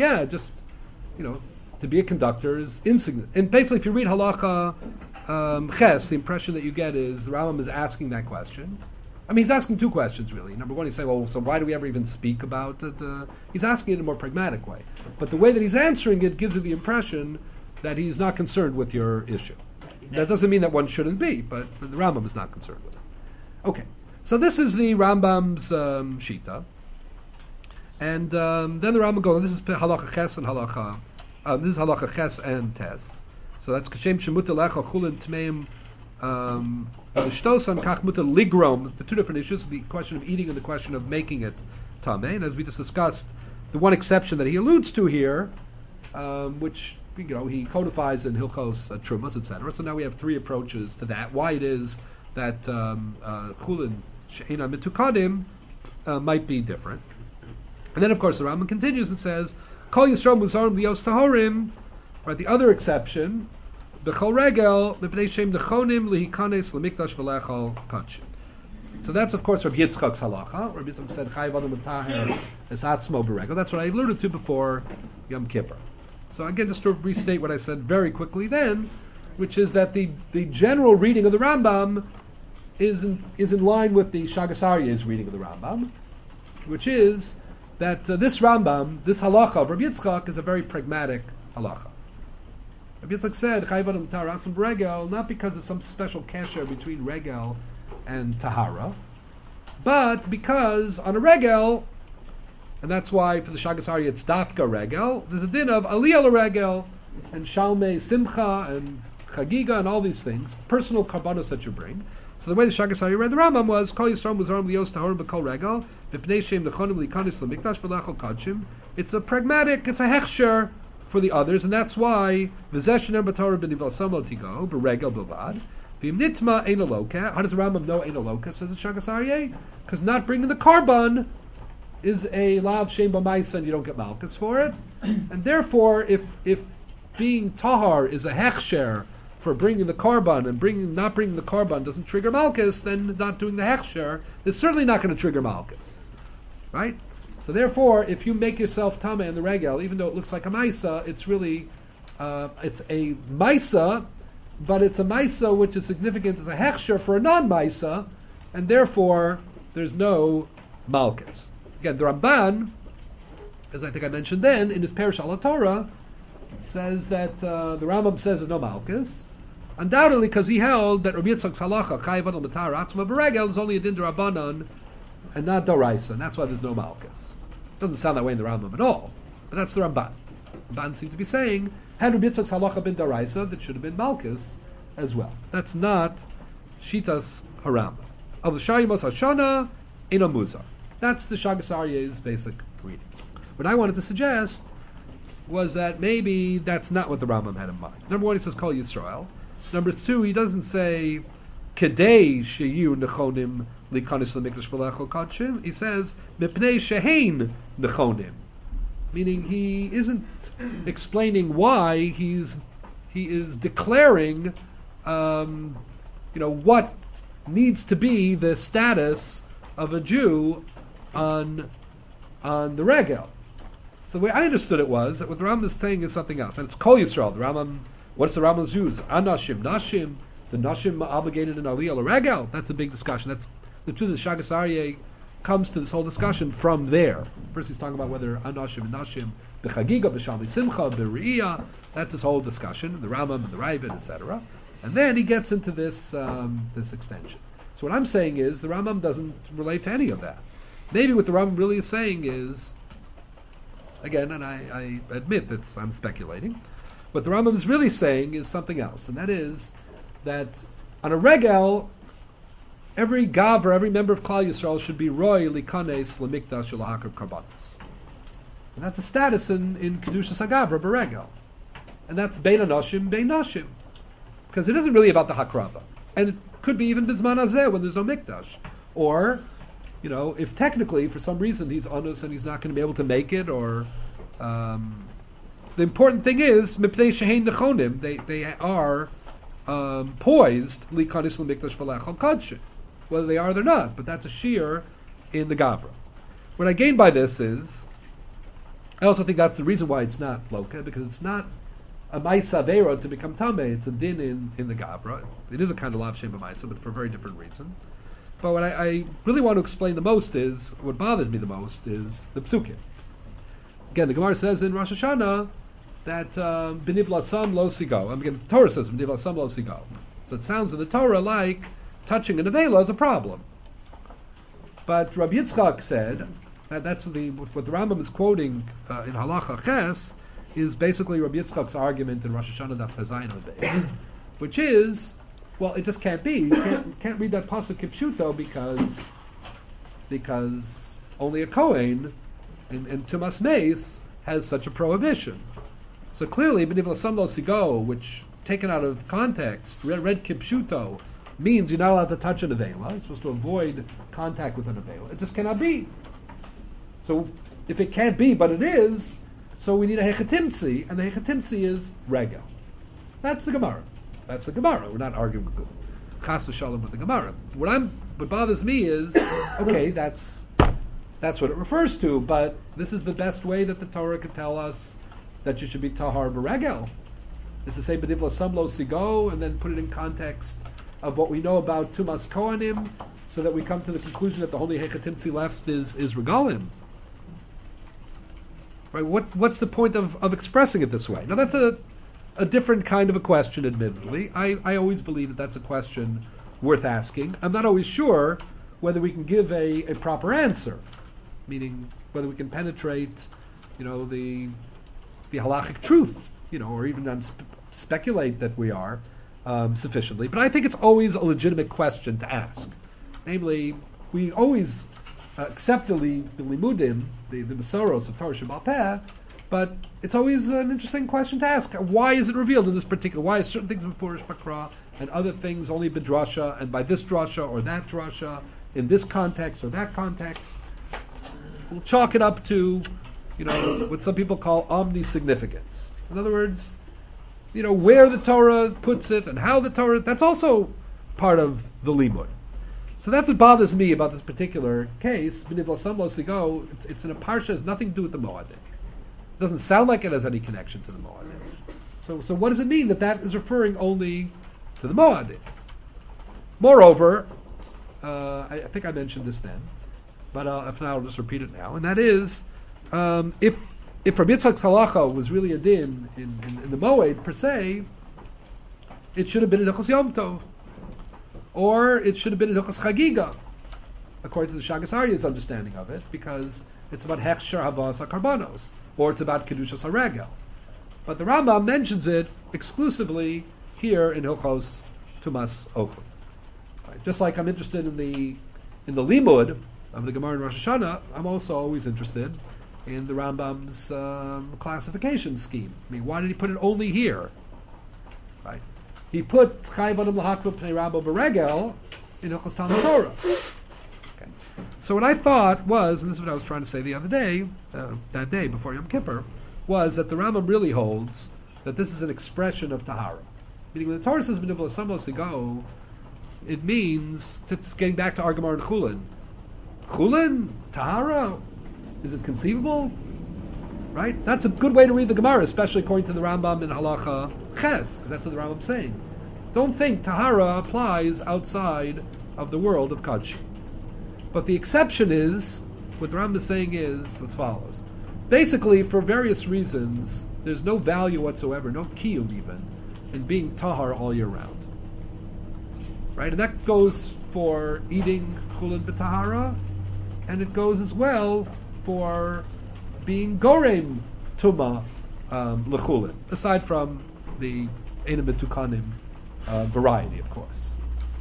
to be a conductor is insignificant. And basically, if you read Halacha Ches, the impression that you get is the Rambam is asking that question. I mean, he's asking two questions, really. Number one, he's saying, well, so why do we ever even speak about it? He's asking it in a more pragmatic way. But the way that he's answering it gives you the impression that he's not concerned with your issue. Exactly. That doesn't mean that one shouldn't be, but the Rambam is not concerned with it. Okay, so this is the Rambam's Shita. And then the Rambam goes, this is Halacha Ches and Halacha, this is Halacha Ches and Tes. So that's Kashem Shemut Lecha Chulin Tmeim Shtosan Kach Muta Ligrom, the two different issues, the question of eating and the question of making it Tameh. And as we just discussed, the one exception that he alludes to here, which he codifies in Hilchos Trumas, etc. So now we have three approaches to that. Why it is that Chulin She'ena Mitukadim might be different. And then, of course, the Rambam continues and says, Kol Yisrael Muzarim Lios Tahorim, right? The other exception, B'chol Regel Mipnei Shem Nechonim Lihikanes Lemikdash V'Lechol Kachim. So that's, of course, Rabbi Yitzchak's halacha. Rabbi Yitzchak said, Chayav Adam Taher Es Atzmo B'Regel. That's what I alluded to before Yom Kippur. So again, just to restate what I said very quickly then, which is that the general reading of the Rambam is in line with the Shagas Aryeh's reading of the Rambam, which is that this Rambam, this halacha of Rabbi Yitzchak, is a very pragmatic halacha. Rabbi Yitzchak said, Chayav Adam Tahar Atzmo B'Regel, not because of some special kasher between Regel and Tahara, but because on a Regel, And that's why for the Shagas Aryeh it's Dafka Regel. There's a din of Aliyah Regel and Shalmei Simcha and Chagiga and all these things, personal karbanos that you bring. So the way the Shagas Aryeh read the Rambam was Kol Yisrael Muzarim Lios Tahorim B'Kol Regel V'Pnei Shem Nechonim Likanis L'Mikdash V'Lachol Kadshim. It's a pragmatic, it's a hechsher for the others, and that's why V'Zesh Shenem B'Torah B'Nival Samo Tigo B'Regel B'Vad V'Im Nitma Ein Aloka. How does the Rambam know Ein Aloka? Says the Shagas Aryeh, because not bringing the karban is a lav shem b'maisa and you don't get malchus for it, and therefore if being tahar is a hechsher for bringing the karban and not bringing the karban doesn't trigger malchus, then not doing the hechsher is certainly not going to trigger malchus, right? So therefore, if you make yourself tameh in the regel, even though it looks like a maisa, it's really it's a maisa, but it's a maisa which is significant as a hechsher for a non-maisa, and therefore there's no malchus. Again, the Ramban, as I think I mentioned then, in his Perish al Torah, says that the Rambam says there's no malchus, undoubtedly because he held that Rabbi Yitzchak's halacha chayvan al matar atzma beregel is only a din d'Rabbanan and not d'oraisa, and that's why there's no malchus. Doesn't sound that way in the Rambam at all, but that's the Ramban. Ramban seems to be saying, had Rabbi Yitzchak's halacha been d'oraisa, that should have been malchus as well. That's not shitas harambam. Of the shayimos hashana in a muzar. That's the Shagas Aryeh's basic reading. What I wanted to suggest was that maybe that's not what the Rambam had in mind. Number one, he says Kol Yisrael. Number two, he doesn't say Kedei sheyu nechonim likanis lemikdash v'lechol kadshim. He says Mipnei shehein nechonim, meaning he isn't explaining why he is declaring, what needs to be the status of a Jew on the regel. So the way I understood it was that what the Rambam is saying is something else, and it's Kol Yisrael. The Rambam, what's the Rambam's use? Anashim, Nashim, the Nashim obligated in Aliyah Regel. That's a big discussion. That's the truth. The Shagas Aryeh comes to this whole discussion from there. First, he's talking about whether Anashim and Nashim, B'Chagiga, B'Shalmi Simcha, B'Re'iyah. That's this whole discussion. The Rambam and the Ravid, etc. And then he gets into this extension. So what I'm saying is the Rambam doesn't relate to any of that. Maybe what the Rambam really is saying is, again, and I admit that I'm speculating, what the Rambam is really saying is something else, and that is that on a regel, every gavra, every member of Klal Yisrael should be roy likanes lemikdash ulahakriv karbanos. And that's a status in Kedushas HaGavra b'regel. And that's bein anoshim, bein nashim. Because it isn't really about the hakrava. And it could be even bizman hazeh when there's no mikdash. Or, if technically, for some reason, he's honest and he's not going to be able to make it, or the important thing is, mipnei shehein nechonim, they are poised, likanis l'mikdash v'lechol kadshim. Whether they are or they're not, but that's a shear in the Gavra. What I gain by this is, I also think that's the reason why it's not Loka, because it's not a Maisa Veira to become Tameh, it's a din in the Gavra. It is a kind of Lav Shem Maisa, but for a very different reason. But what I really want to explain the most is, what bothers me the most is the Psukim. Again, the Gemara says in Rosh Hashanah that B'niv Lasam Lo Sigo. Again, the Torah says B'niv Lasam Lo Sigo. So it sounds in the Torah like touching a nevela is a problem. But Rabbi Yitzchak said, that's what the Rambam is quoting in Halacha Ches, is basically Rabbi Yitzchak's argument in Rosh Hashanah Daf Tazayin Beis, which is, well, it just can't be. You can't read that pasuk kipshuto because only a Kohen in Tumas Meis has such a prohibition. So clearly, B'niv Lasam Lo Sigo, which taken out of context, read kipshuto, means you're not allowed to touch a nevela. You're supposed to avoid contact with a nevela. It just cannot be. So if it can't be, but it is, so we need a hechatimtzi, and the hechatimtzi is regel. That's the Gemara. We're not arguing with chas v'shalom with the Gemara. What bothers me is, okay, that's what it refers to, but this is the best way that the Torah could tell us that you should be tahar b'regel. Is to say b'niv lasam lo sigo, and then put it in context of what we know about Tumas Kohanim, so that we come to the conclusion that the only hechatimtzi left is regalim. Right? What's the point of expressing it this way? Now that's a different kind of a question, admittedly. I always believe that that's a question worth asking. I'm not always sure whether we can give a proper answer. meaning whether we can penetrate, the halachic truth, or even speculate that we are sufficiently. But I think it's always a legitimate question to ask. Namely, we always accept the limudim, the masoros of Torah Sheba'al Peh, but it's always an interesting question to ask. Why is it revealed in this particular? Why is certain things before Makra and other things only b'drasha, and by this drasha or that drasha, in this context or that context? We'll chalk it up to, what some people call omni-significance. In other words, where the Torah puts it and how the Torah, that's also part of the limud. So that's what bothers me about this particular case. It's in a parsha, has nothing to do with the Moadim. It doesn't sound like it has any connection to the Moadim. So what does it mean that is referring only to the Moadim? Moreover, I think I mentioned this then, but if not, I'll just repeat it now. And that is, if Rabbi Yitzchak's halacha was really a din in the Moed per se, it should have been in Hilchos Yom Tov, or it should have been in Hilchos Chagiga, according to the Shagas Aryeh's understanding of it, because it's about Hechsher Havas HaKarbanos, or it's about Kedushas HaRegel. But the Rambam mentions it exclusively here in Hilchos Tumas Ochel. Right? Just like I'm interested in the limud of the Gemara in Rosh Hashanah, I'm also always interested in the Rambam's classification scheme. I mean, why did he put it only here? Right? He put Chayiv Adam L'Hakra Pnei Rabo B'Regel in Hilchos Talmud Torah. Okay. So what I thought was, and this is what I was trying to say the other day, that day before Yom Kippur, was that the Rambam really holds that this is an expression of Tahara. Meaning when the Torah says B'nibla Samlo Sigo, it means, just getting back to our Gemara in Chulin. Chulin? Tahara? Is it conceivable? Right? That's a good way to read the Gemara, especially according to the Rambam in Halacha Ches, because that's what the Rambam's saying. Don't think Tahara applies outside of the world of Kadshi. But the exception is, what the Rambam is saying is as follows. Basically, for various reasons, there's no value whatsoever, no kiyum even, in being tahar all year round. Right? And that goes for eating chulin b'tahara, and it goes as well for being gorem tuma lechulin, aside from the enim betukanim variety, of course.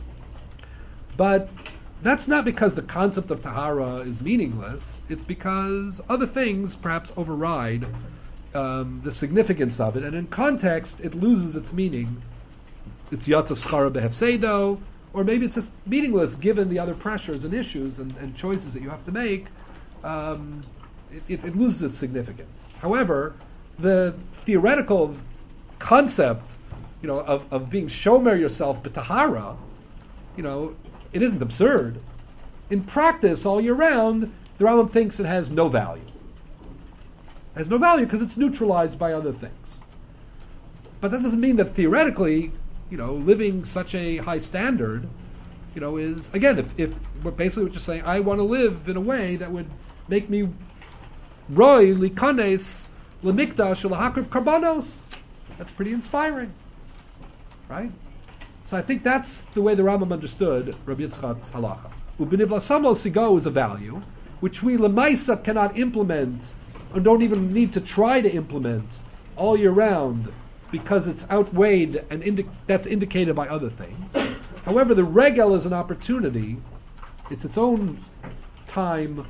But that's not because the concept of tahara is meaningless. It's because other things perhaps override the significance of it, and in context it loses its meaning. It's yatsa schara behefsedo, or maybe it's just meaningless given the other pressures and issues and choices that you have to make. It loses its significance. However, the theoretical concept, of being shomer yourself b'tahara, it isn't absurd. In practice, all year round, the Rambam thinks it has no value. It has no value because it's neutralized by other things. But that doesn't mean that theoretically, living such a high standard, is, again, if basically what you're saying, I want to live in a way that would make me roy likanes lemikdash lahakriv karbanos. That's pretty inspiring, right? So I think that's the way the Rambam understood Rabbi Yitzchak's halacha. Ubiniv lasamlo sigo is a value which we lemaisa cannot implement, or don't even need to try to implement all year round, because it's outweighed and that's indicated by other things. However, the regel is an opportunity. It's its own time,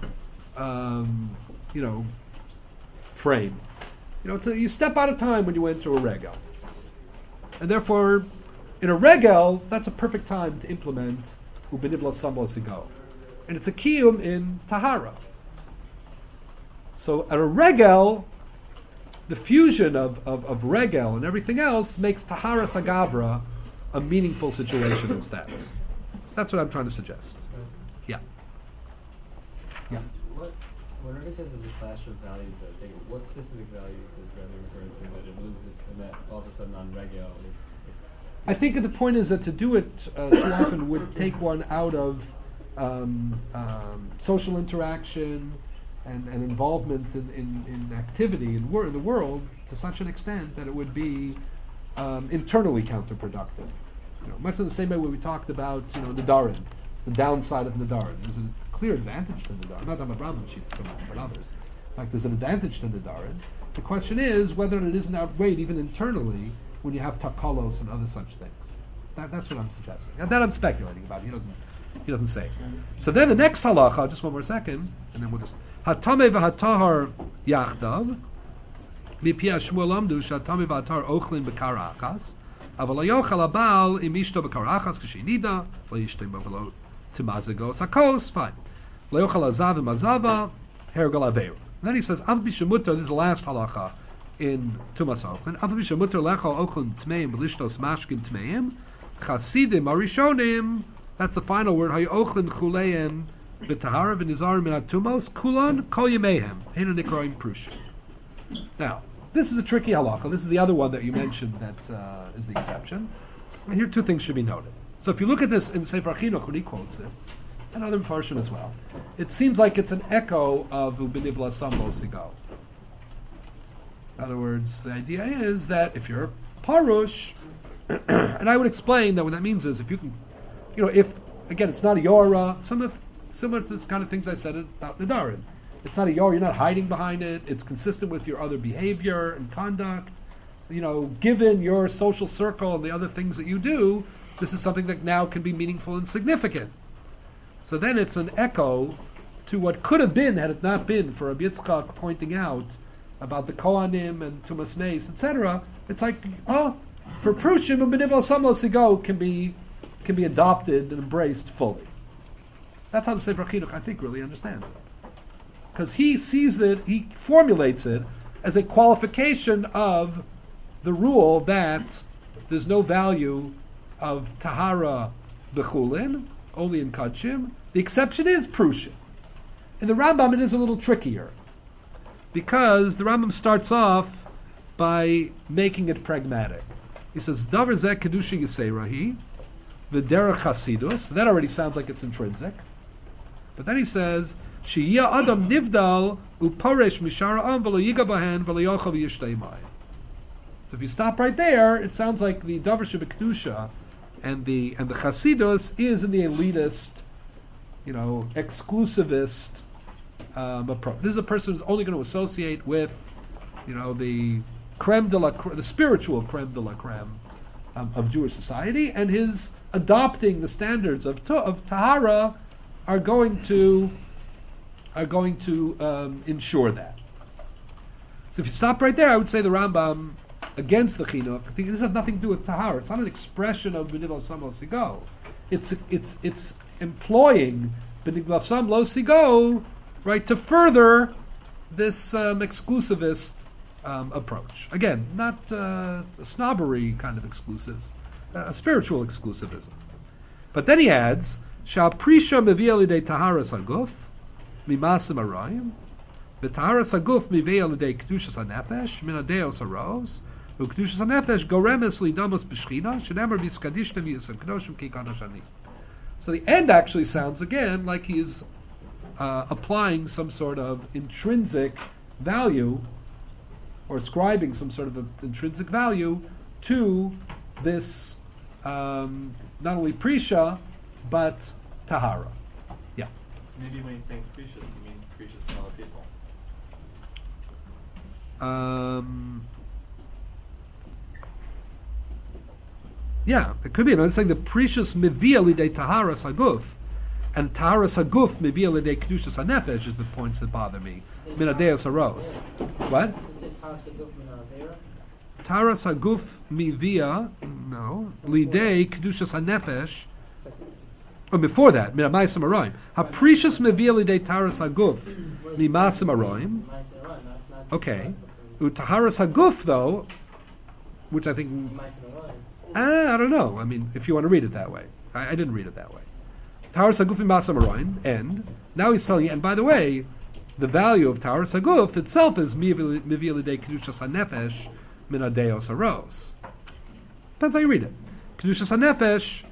frame. You step out of time when you enter a regel. And therefore, in a regel, that's a perfect time to implement ubiniv l'samlo sigo. And it's a kiyum in tahara. So at a regel, the fusion of regel and everything else makes tahara sagavra a meaningful situation and status. That's what I'm trying to suggest. Yeah. When Rebbe says there's a clash of values, what specific values is Rebbe referring to that it loses its, and that all of a sudden on regel? I think the point is that to do it too often would take one out of social interaction and involvement in activity in the world to such an extent that it would be internally counterproductive. Much in the same way when we talked about Nadarim, the downside of Nadarim. There's a clear advantage to Nadarim. Not talking about Rambam sheets so much, but others. In fact, there's an advantage to Nadarim. The question is whether it isn't outweighed even internally when you have takalos and other such things. That's what I'm suggesting. And that I'm speculating about. He doesn't say. So then the next halacha, just one more second, and then we'll just hatame v'hatahar yachdav mipi Shmuel amdu shatame v'hatar ochlin b'karachas aval yochal abal im ishto b'karachas k'shinida leishtem b'velo timazagos hakos. Fine. Leochal azav imazava hergal averu. Then he says, Av bishamutar, this is the last halacha in Tumas Ochlin. Av bishamutar lecho ochlin tmeim b'lishtos mashkin tmeim chasidim arishonim. That's the final word. Hay ochlin chuleim b'tahara v'nizarim min atumos kulon kol yemehem heinu nikroim prushim. Now, this is a tricky halacha. This is the other one that you mentioned that is the exception. And here two things should be noted. So if you look at this in Sefer Chinuch when he quotes it, and other portion as well, it seems like it's an echo of Ubinibla Sambo Sigo. In other words, the idea is that if you're Parush, and I would explain that what that means is if you can, if, again, it's not a Yora, similar to this kind of things I said about Nadarim. It's not a Yora, you're not hiding behind it, it's consistent with your other behavior and conduct. Given your social circle and the other things that you do, this is something that now can be meaningful and significant. So then it's an echo to what could have been had it not been for Rabbi Yitzchak pointing out about the Kohanim and Tumas Meis, etc. It's like, for Prushim and B'nivel Samlo Sigo can be adopted and embraced fully. That's how the Sefer Chinuch, I think, really understands it. Because he sees it, he formulates it as a qualification of the rule that there's no value of Tahara B'chulin, only in Kachim. The exception is Prushim. In the Rambam it is a little trickier, because the Rambam starts off by making it pragmatic. He says, Davar zeh kedusha yiserahi, v'derech chasidus. That already sounds like it's intrinsic. But then he says, Shiyah adam nivdal uparesh mishara am v'lo yiga bahen v'lo yochel v'yishtei mayim. So if you stop right there, it sounds like the Davar shebekedusha and the Chasidus is in the elitist, exclusivist approach. This is a person who's only going to associate with, the creme de la the spiritual creme de la creme of Jewish society, and his adopting the standards of Tahara are going to ensure that. So if you stop right there, I would say the Rambam against the Chinuch, I think this has nothing to do with Tahara. It's not an expression of B'nivel Sam Lo Sigo. It's employing B'nivel Sam Lo Sigo, right, to further this exclusivist approach. Again, not a snobbery kind of exclusives, a spiritual exclusivism. But then he adds, Shal Prisha Mevia Lidei Tahara Saguf, Mimasim Arayim, V'Tahara Saguf Mevia Lidei Kedushas HaNefesh, Min HaDeos HaRos, U'Kedushas HaNefesh Goremes Lidamos B'Shchina, Shenemar V'Skadishtem Yisem Kedoshim Ki Kadosh Ani. So the end actually sounds again like he is applying some sort of intrinsic value, or ascribing some sort of intrinsic value to this not only Prisha, but Tahara. Yeah. Maybe when he's saying Precious, he means Precious from other people. Yeah, it could be. I'm saying the Precious Mivia Lidei Tahara Saguf, and Tahara Saguf Mivia Lidei Kedushas HaNefesh is the points that bother me. Min HaDeos HaRos. What? Tahara Saguf Mivia, no, Lidei Kedushas HaNefesh. Or before that, Min HaMaisem HaRoim. HaPrecious Mivia Lidei Tahara Saguf Mimasim HaRoim. Okay. Tahara Saguf, though, which I think... I don't know. I mean, if you want to read it that way. I didn't read it that way. Tahara Saguf Mimasim HaRoim, and now he's telling you, and by the way, the value of Tahara Saguf itself is Mivia Lidei Kedushas HaNefesh Min HaDeos HaRos. Depends how you read it. Kedushas HaNefesh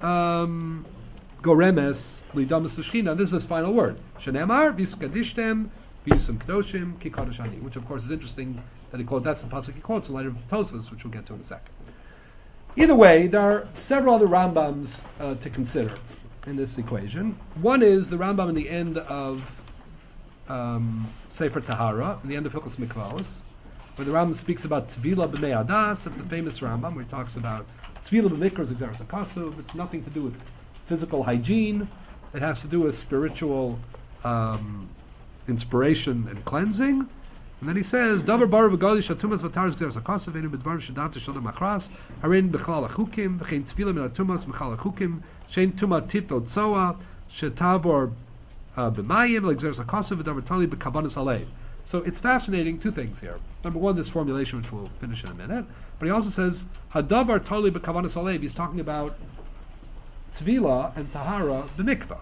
Goremes Lidamas L'Shchina. This is his final word. Shenemar V'Skadishtem V'Yisum Kedoshim Ki Kadosh Ani. Which of course is interesting that he quotes. That's the pasuk he quotes in light of Tosas, which we'll get to in a second. Either way, there are several other Rambams to consider. in this equation. One is the Rambam in the end of Sefer Tahara, in the end of Hilchos Mikvos, where the Rambam speaks about Tvila b'mei adas. That's a famous Rambam where he talks about Tvila b'mikra is exeris hakasuv. It's nothing to do with physical hygiene. It has to do with spiritual inspiration and cleansing. And then he says, Davar bar v'gali shatumas v'taras exeris hakasuv v'enu b'dvarim shadanta shalom machras harin b'chlal hachukim v'chein Tvila min atumas b'chal hachukim shein tuma tito tzoa shetavor b'mayim l'exeris hakasuv v'davar tali b'kavanas alev. So it's fascinating, two things here. Number one, this formulation, which we'll finish in a minute. But he also says, Hadavar tali b'kavanas alev. He's talking about Tvila and Tahara b'mikvah.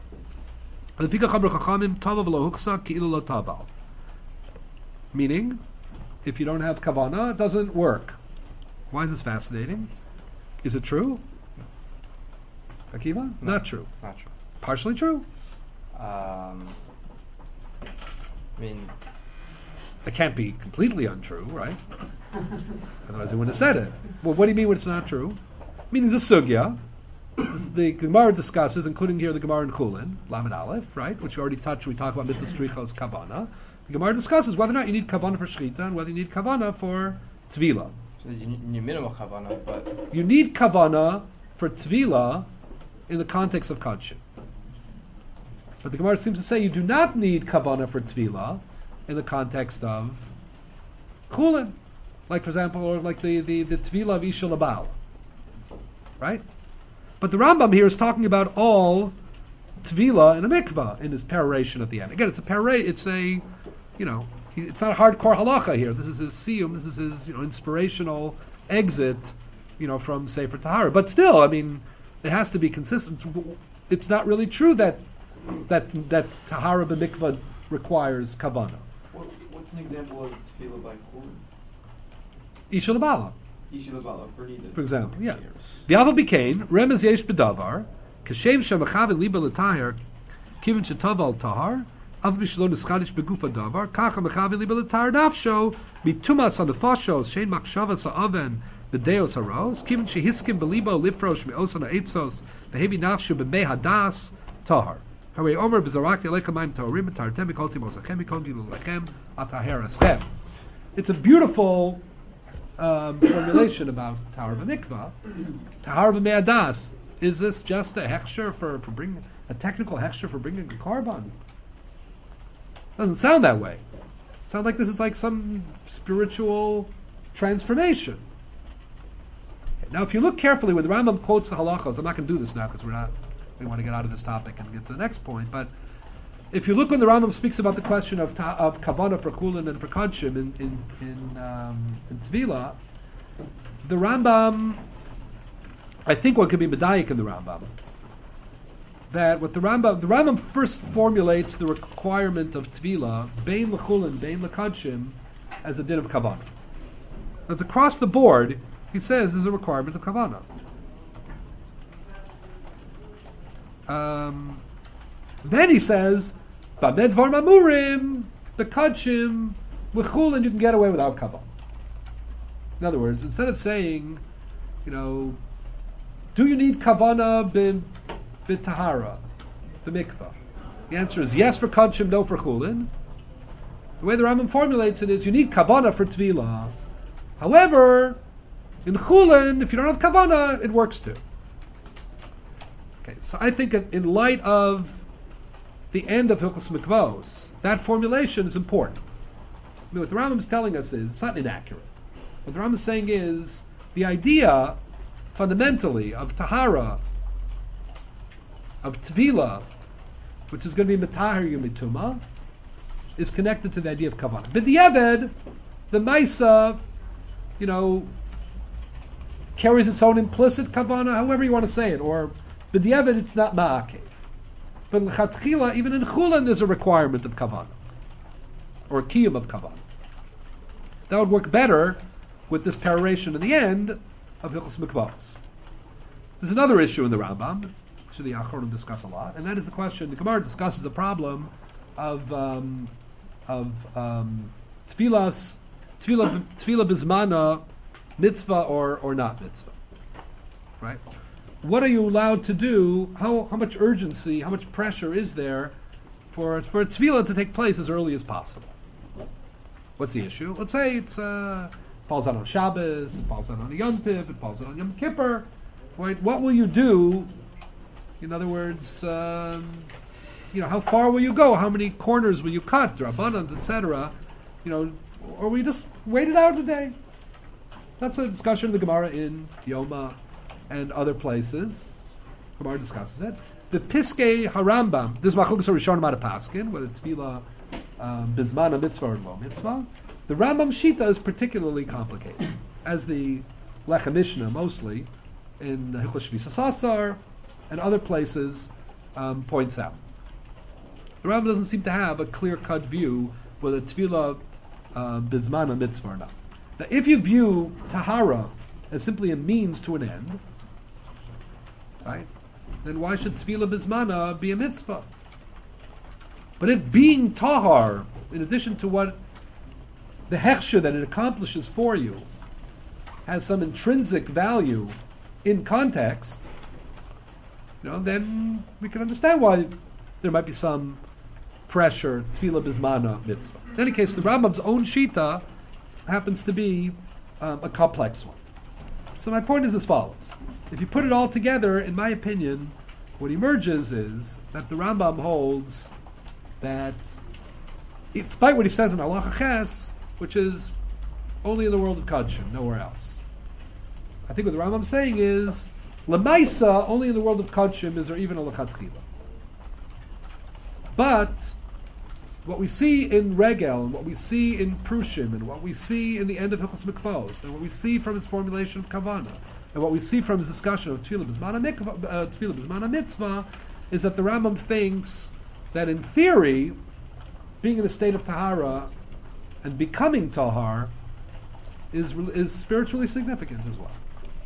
Meaning, if you don't have kavana, it doesn't work. Why is this fascinating? Is it true? Akiva? No, not true. Not true. Partially true? I mean, It can't be completely untrue, right? Otherwise they wouldn't have said it. Well, what do you mean when it's not true? I mean, there's a sugya. The Gemara discusses, including here the Gemara in Chulin, Lamed Aleph, right, which we already touched when we talk about mitzvah strichos kavana. The Gemara discusses whether or not you need kavana for shchita and whether you need kavana for tvila. so you need minimal kavanah, but You need kavana for tvila in the context of kadshim. But the Gemara seems to say you do not need kavana for tvila in the context of chulin. Like, for example, or like the tvila of Isha Labal. Right? But the Rambam here is talking about all tvila in a mikvah in his peroration at the end. Again, it's a it's not a hardcore halacha here. This is his siyum, this is his inspirational exit, from Sefer Tahara. But still, I mean, it has to be consistent. It's not really true that Tahara b'mikvah requires kavanah. What's an example of tefillah by chulin? Isha Labala, Yishilabala, for example. Yeah. The Ava became Remez Yesh B'Davar, Kashem Shemachavin Liba L'Tahir, Kivin Shetaval Tahar, Av B'Shalom Nischadish B'Gufa Davar, Kacha Machavin Liba L'Tahir Nafsho, B'Tumas Anafashos, Shein Machshava Sa'aven, B'Deos Haros, Kivin Shehiskim B'Libo Lifrosh Me'osan Ha'etzos, B'Hevi Nafsho B'Mei Hadas Tahar. Harei Omer B'Zarak Yeleka Maim Taharim, Tartem Mikol Timosachem, Mikol Gilu Lechem, Ataher Eschem. It's a beautiful formulation about Tahara b'mikvah. Tahara b'me'adas. Is this just a hechsher for bringing a technical hechsher for bringing a korban? Doesn't sound that way. It sounds like this is like some spiritual transformation. Okay, now, if you look carefully when the Rambam quotes the halachos, I'm not going to do this now because we want to get out of this topic and get to the next point. But if you look when the Rambam speaks about the question of kavanah for chulin and for kadshim in Tvila, the Rambam, I think one could be medayik in the Rambam, that what the Rambam first formulates the requirement of Tvila, bein l'chulin, bein l'kadshim, as a din of kavanah. That's across the board, he says there's a requirement of kavanah. Then he says, B'medvar mamurim, the kadshim, with chulin you can get away without kavanah. In other words, instead of saying, do you need kavanah b'tahara, the mikvah? The answer is yes for kadshim, no for chulin. The way the Rambam formulates it is you need kavanah for tvila. However, in chulin, if you don't have kavanah, it works too. Okay, so I think in light of the end of Hilchos Mikvos, that formulation is important. I mean, what the Rambam is telling us is, it's not inaccurate. What the Rambam is saying is, the idea, fundamentally, of Tahara, of Tvila, which is going to be Metahar Yumituma, is connected to the idea of Kavanah. But the Eved, the Maisa, carries its own implicit Kavanah, however you want to say it, or but the Eved, it's not Ma'akev. But l'chatchila, even in chulin, there's a requirement of kavanah, or a kiyum of kavanah. That would work better with this peroration in the end of Hilchos Mikvos. There's another issue in the Rambam, which the Achronim discuss a lot, and that is the question. The Gemara discusses the problem of tefillah bizmana, mitzvah or not mitzvah, right? what are you allowed to do? How much urgency, how much pressure is there for tefillah to take place as early as possible? What's the issue? Let's say it's falls out on Shabbos, it falls out on a Yom Tov, it falls out on Yom Kippur. Right? What will you do? In other words, how far will you go? How many corners will you cut? Rabbanans, etc. Or will you just wait it out a day? That's a discussion of the Gemara in Yoma and other places. Gemara discusses it. The Piskei Harambam, this is Machlokes Rishonim out of Paskin, whether tefillah bisman mitzvah or lo mitzvah. The Rambam Shita is particularly complicated, as the Lechem Mishnah mostly in Hilchos Shvisa Sasar and other places points out. The Rambam doesn't seem to have a clear-cut view whether tefillah bisman a mitzvah or not. Now, if you view tahara as simply a means to an end, right, then why should tefillah bismana be a mitzvah? But if being tahar, in addition to what the hechsher that it accomplishes for you, has some intrinsic value in context, then we can understand why there might be some pressure, tefillah bismana mitzvah. In any case, the Rambam's own shita happens to be a complex one. So my point is as follows. If you put it all together, in my opinion, what emerges is that the Rambam holds that, despite what he says in Halacha Ches, which is only in the world of Kadshim, nowhere else. I think what the Rambam is saying is, Lemaisa, only in the world of Kadshim is there even a L'chatchila. But what we see in Regel, and what we see in Prushim, and what we see in the end of Hilchos Mikvos, and what we see from his formulation of Kavana, and what we see from his discussion of Tefillah B'zman Mitzvah, is that the Rambam thinks that in theory, being in a state of Tahara and becoming Tahar is spiritually significant as well.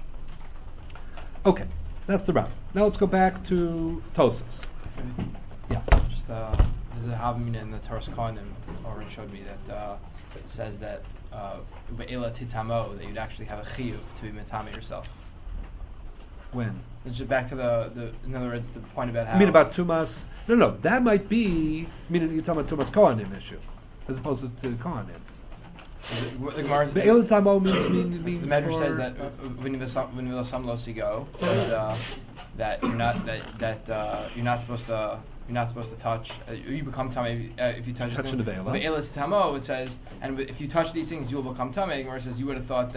Okay, that's the Rambam. Now let's go back to Tosas. Yeah. Just there's a Havamina in the Toras Kohanim already showed me that it says that Be'ela Titamo, that you'd actually have a chiyuv to be metame yourself. When? Just back to the in other words, the point about how... You mean about Tumas? No, that might be, you're talking about Tumas Kohanim issue, as opposed to Kohanim. Be'ela Titamo means the Medrash says that when you some losigo, that you're not supposed to touch. You become tamei if you touch the veil. Be'ela tamo, it says, and if you touch these things, you will become tamei. Where it says you would have thought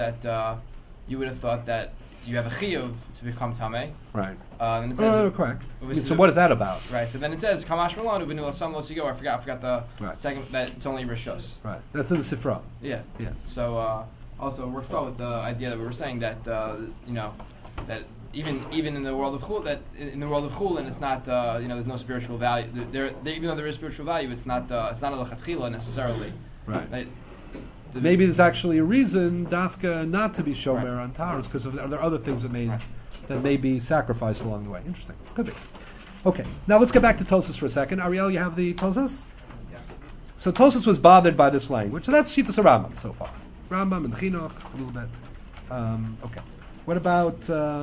that you have a chiyuv to become tamei. Right. And it says, correct. So what is that about? Right. So then it says kamash malanu v'nila sam losigo. I forgot the second, that it's only rishos. Right. That's in the Sifra. Yeah. So also we're still with the idea that we were saying that that even in the world of chulin, it's not there's no spiritual value. Even though there is spiritual value, it's not a lechatchila necessarily. Right. Maybe there's actually a reason dafka not to be shomer on taharas because there are other things that may be sacrificed along the way. Interesting. Could be. Okay. Now let's get back to Tosas for a second. Ariel, you have the Tosas? Yeah. So Tosas was bothered by this language. So that's Shitas Rambam so far. Rambam and Chinuch a little bit. Okay. What about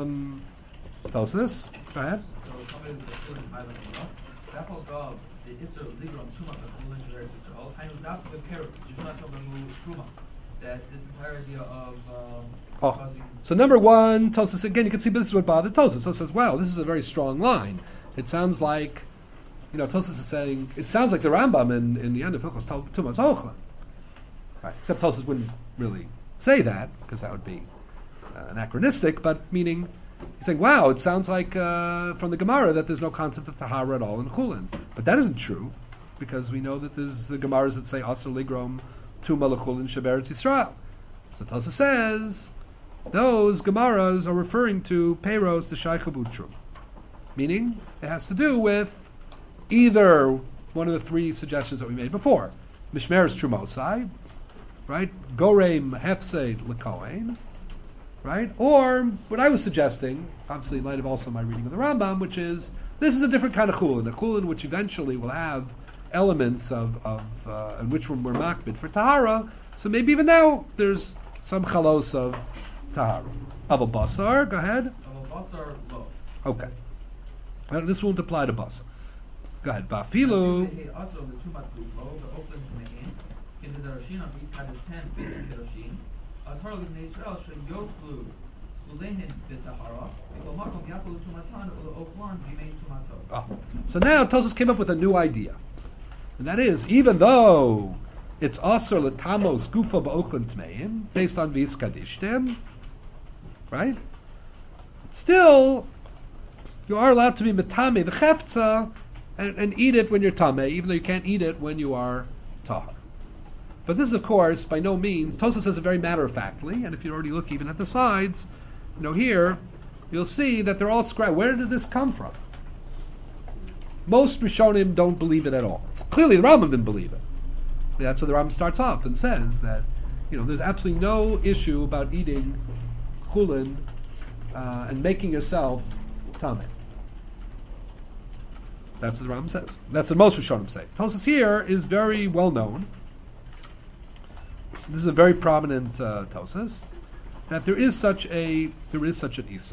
Tosas? Go ahead. So somebody with the children Ivan, that falls off the Isser Ligrom Truma of Chulin Sheretz Yisrael. I know not the Paris. You do not talk about Truma. That this entire idea of causing. So number one, Tosas again. You can see this is what bothered Tosas. Tosas says, "Wow, this is a very strong line. It sounds like, Tosas is saying it sounds like the Rambam in the end of Hilchos Tumas Ochlan." Right. Except Tosas wouldn't really say that because that would be anachronistic, but meaning he's saying, wow, it sounds like from the Gemara that there's no concept of tahara at all in chulin. But that isn't true, because we know that there's the Gemaras that say asur ligrom tuma lechulin sheberetz Yisrael. So Tosas says those Gemaras are referring to peiros to shaychabu trum, meaning it has to do with either one of the three suggestions that we made before: mishmeres trumosai, right? Gorem hefsed lekohen. Right? Or what I was suggesting, obviously in light of also my reading of the Rambam, which is this is a different kind of chulin, a chulin which eventually will have elements of in which we're makbid for tahara. So maybe even now there's some chalos of tahara. Aval basar, go ahead. Aval basar lo. Okay. This won't apply to basa. Go ahead. Bafilu. So now Tosas came up with a new idea, and that is, even though it's asur letamos gufa ba'ochlin tmeim based on vis kadishtem, right? Still, you are allowed to be metame the chefza and eat it when you're tame, even though you can't eat it when you are tahar. But this is, of course, by no means. Tosas says it very matter-of-factly, and if you already look even at the sides, here, you'll see that they're all scribed. Where did this come from? Most Rishonim don't believe it at all. Clearly, the Rambam didn't believe it. That's what the Rambam starts off and says that, there's absolutely no issue about eating chulin and making yourself tameh. That's what the Rambam says. That's what most Rishonim say. Tosas here is very well known. This is a very prominent Tosas, that there is such an Isur.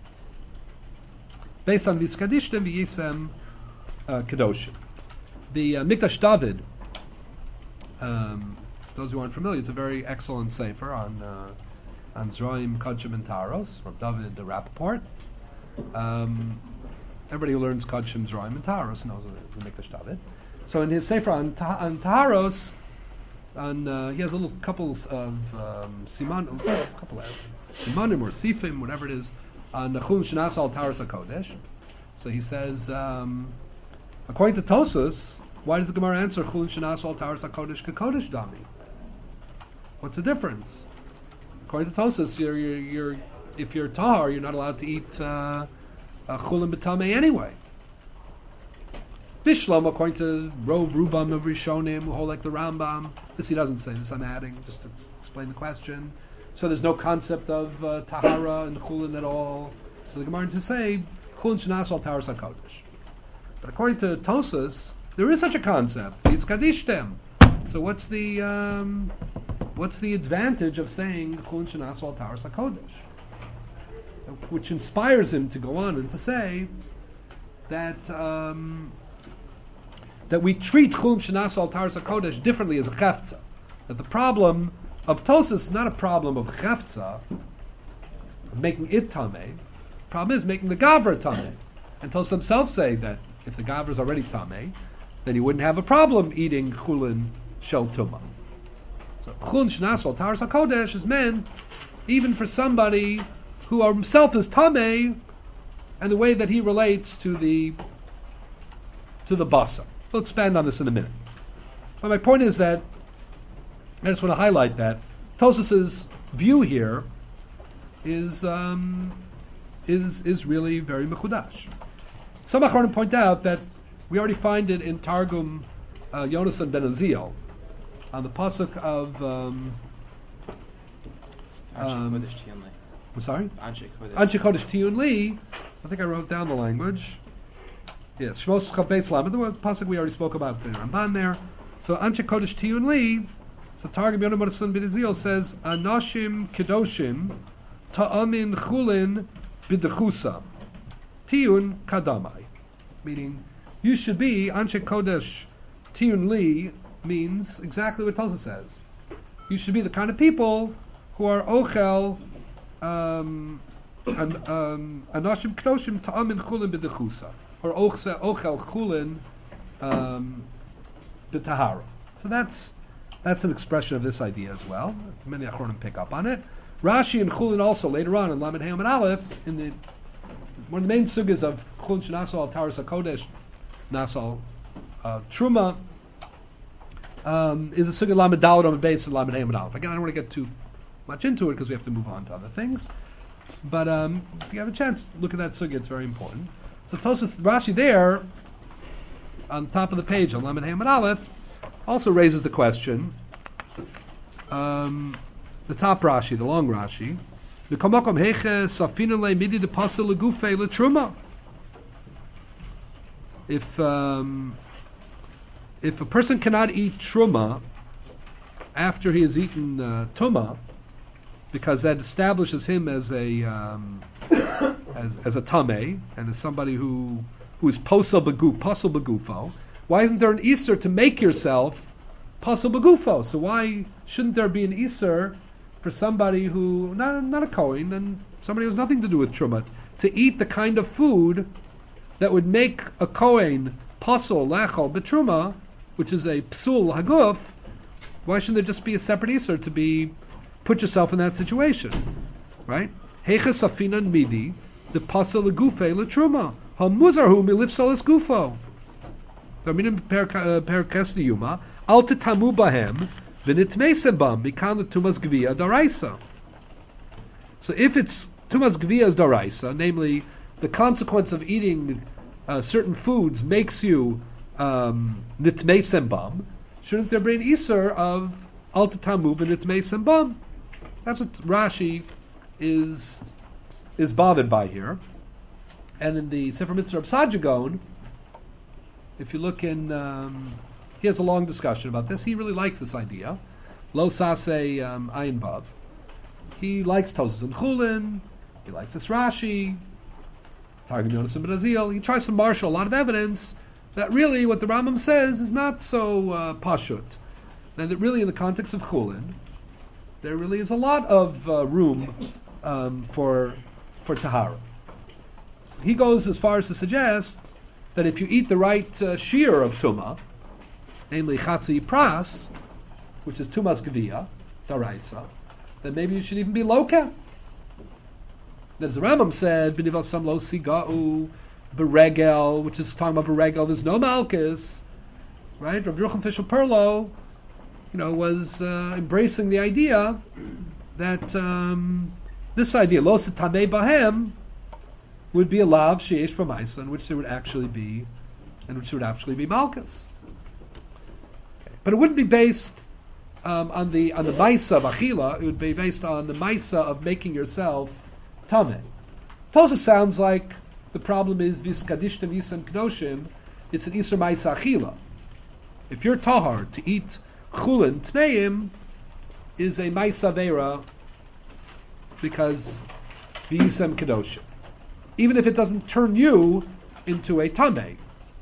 Based on Vizkadishtem v'yisem Kedoshim. The Mikdash David, those who aren't familiar, it's a very excellent sefer on Zroim, Kodshim, and Taharos, from David to Rappaport. Everybody who learns Kodshim, Zroim, and Taharos knows the Mikdash David. So in his sefer on Taharos, he has a little couples of simanim or sifim, whatever it is, on Chulin Shenasal Taharos HaKodesh. So he says, according to Tosas, why does the Gemara answer Chulin Shenasal Taharos HaKodesh Kekodesh Dami? What's the difference? According to Tosas, if you're tahar, you're not allowed to eat chulin b'tamei anyway. Bishlam, according to Rov Rubam of Rishonim, who hold like the Rambam, this he doesn't say, this I'm adding just to explain the question. So there's no concept of tahara and chulin at all. So the Gemara to say chulin shenasal taharas hakodesh. But according to Tosas, there is such a concept. It's kadishtem. So what's the advantage of saying chulin shenasal taharas hakodesh? Which inspires him to go on and to say that we treat chulin shenasal taharas hakodesh differently as a chefza. That the problem of Tosas is not a problem of chefza, of making it tameh. The problem is making the gavra tameh. And Tosas themselves say that if the gavra is already tameh, then you wouldn't have a problem eating chulin shel tumah. So chulin shenasal taharas hakodesh is meant even for somebody who himself is tameh, and the way that he relates to the basa. We'll expand on this in a minute. But my point is that I just want to highlight that Tosas's view here is really very mechudash. Some Achronim point out that we already find it in Targum Yonasan ben Aziel on the pasuk of I'm sorry? Anshe Kodesh Tiyun Li. I think I wrote down the language. Yes, Shmos Chabetz Lamed, the pasuk we already spoke about the Ramban there. So Anshe Kodesh Tiyun Li. So Targum Yonasan ben Aziel says Anashim Kedoshim Ta'amin Chulin B'Dechusa Tiyun Kadamai, meaning you should be Anshe Kodesh Tiyun Li means exactly what Tosas says. You should be the kind of people who are ochel anashim kedoshim ta'amin chulin b'dechusa, or ochel chulin b'tahara. So that's an expression of this idea as well. Many Achronim pick up on it. Rashi and chulin also later on in Lamed Hey Amud Aleph, in the one of the main sugas of chulin shenasal taharas hakodesh nasal truma, is a sugya Lamed Daled on the base of Lamed Hey Amud Aleph. Again, I don't want to get too much into it because we have to move on to other things. But if you have a chance, look at that sugya. It's very important. So Tosas Rashi there, on top of the page on Lamed Hey Amud Aleph, also raises the question. The top Rashi, the long Rashi, the Kamakom Heche Safina Le Midi de Pasel Legufe Le Truma. If a person cannot eat truma after he has eaten tuma, because that establishes him as a as a tameh and as somebody who is posel begufo, why isn't there an iser to make yourself posel begufo? So why shouldn't there be an iser for somebody who not a kohen and somebody who has nothing to do with truma to eat the kind of food that would make a kohen posel lechol betruma, which is a psul haguf? Why shouldn't there just be a separate iser to be put yourself in that situation, right? Heiches afinan midi the pasal legufe letruma hamuzarhu milifsalis gufo. Daminim per kesni yuma al tetamu bahem v'nitmeisem bam bikan the tumas gvia daraisa. So if it's tumas gvia daraisa, namely the consequence of eating certain foods makes you nitmeisem bam, shouldn't there be an iser of al tetamu v'nitmeisem bam? That's what Rashi is bothered by here. And in the Sefer Mitzvah of Sajagon, if you look in, he has a long discussion about this. He really likes this idea. Lo sase ayin vav. He likes Tosas and Chulin. He likes this Rashi. Targum Yonas and Brazil. He tries to marshal a lot of evidence that really what the Rambam says is not so pashut. And that really in the context of Chulin, there really is a lot of room for tahara. He goes as far as to suggest that if you eat the right shear of tumah, namely chatzi pras, which is tumas gevia, daraisa, then maybe you should even be loka. As the Rambam said, b'nival sam lo siga'u beregel, which is talking about beregel. There's no malchus, right? Rabbi Yochanan Fishel Perlo, was embracing the idea that this idea, lo sitamei bahem, would be a lav sheyesh b'maisa, in which there would actually be, malchus. But it wouldn't be based on the maisa of achila. It would be based on the maisa of making yourself tameh. Tosa sounds like the problem is viskadishtem yisem kdoshim. It's an isur maisa achila. If you're tahar to eat chulin tmeim, is a maisa vera because v'yisem kedoshim, even if it doesn't turn you into a tameh.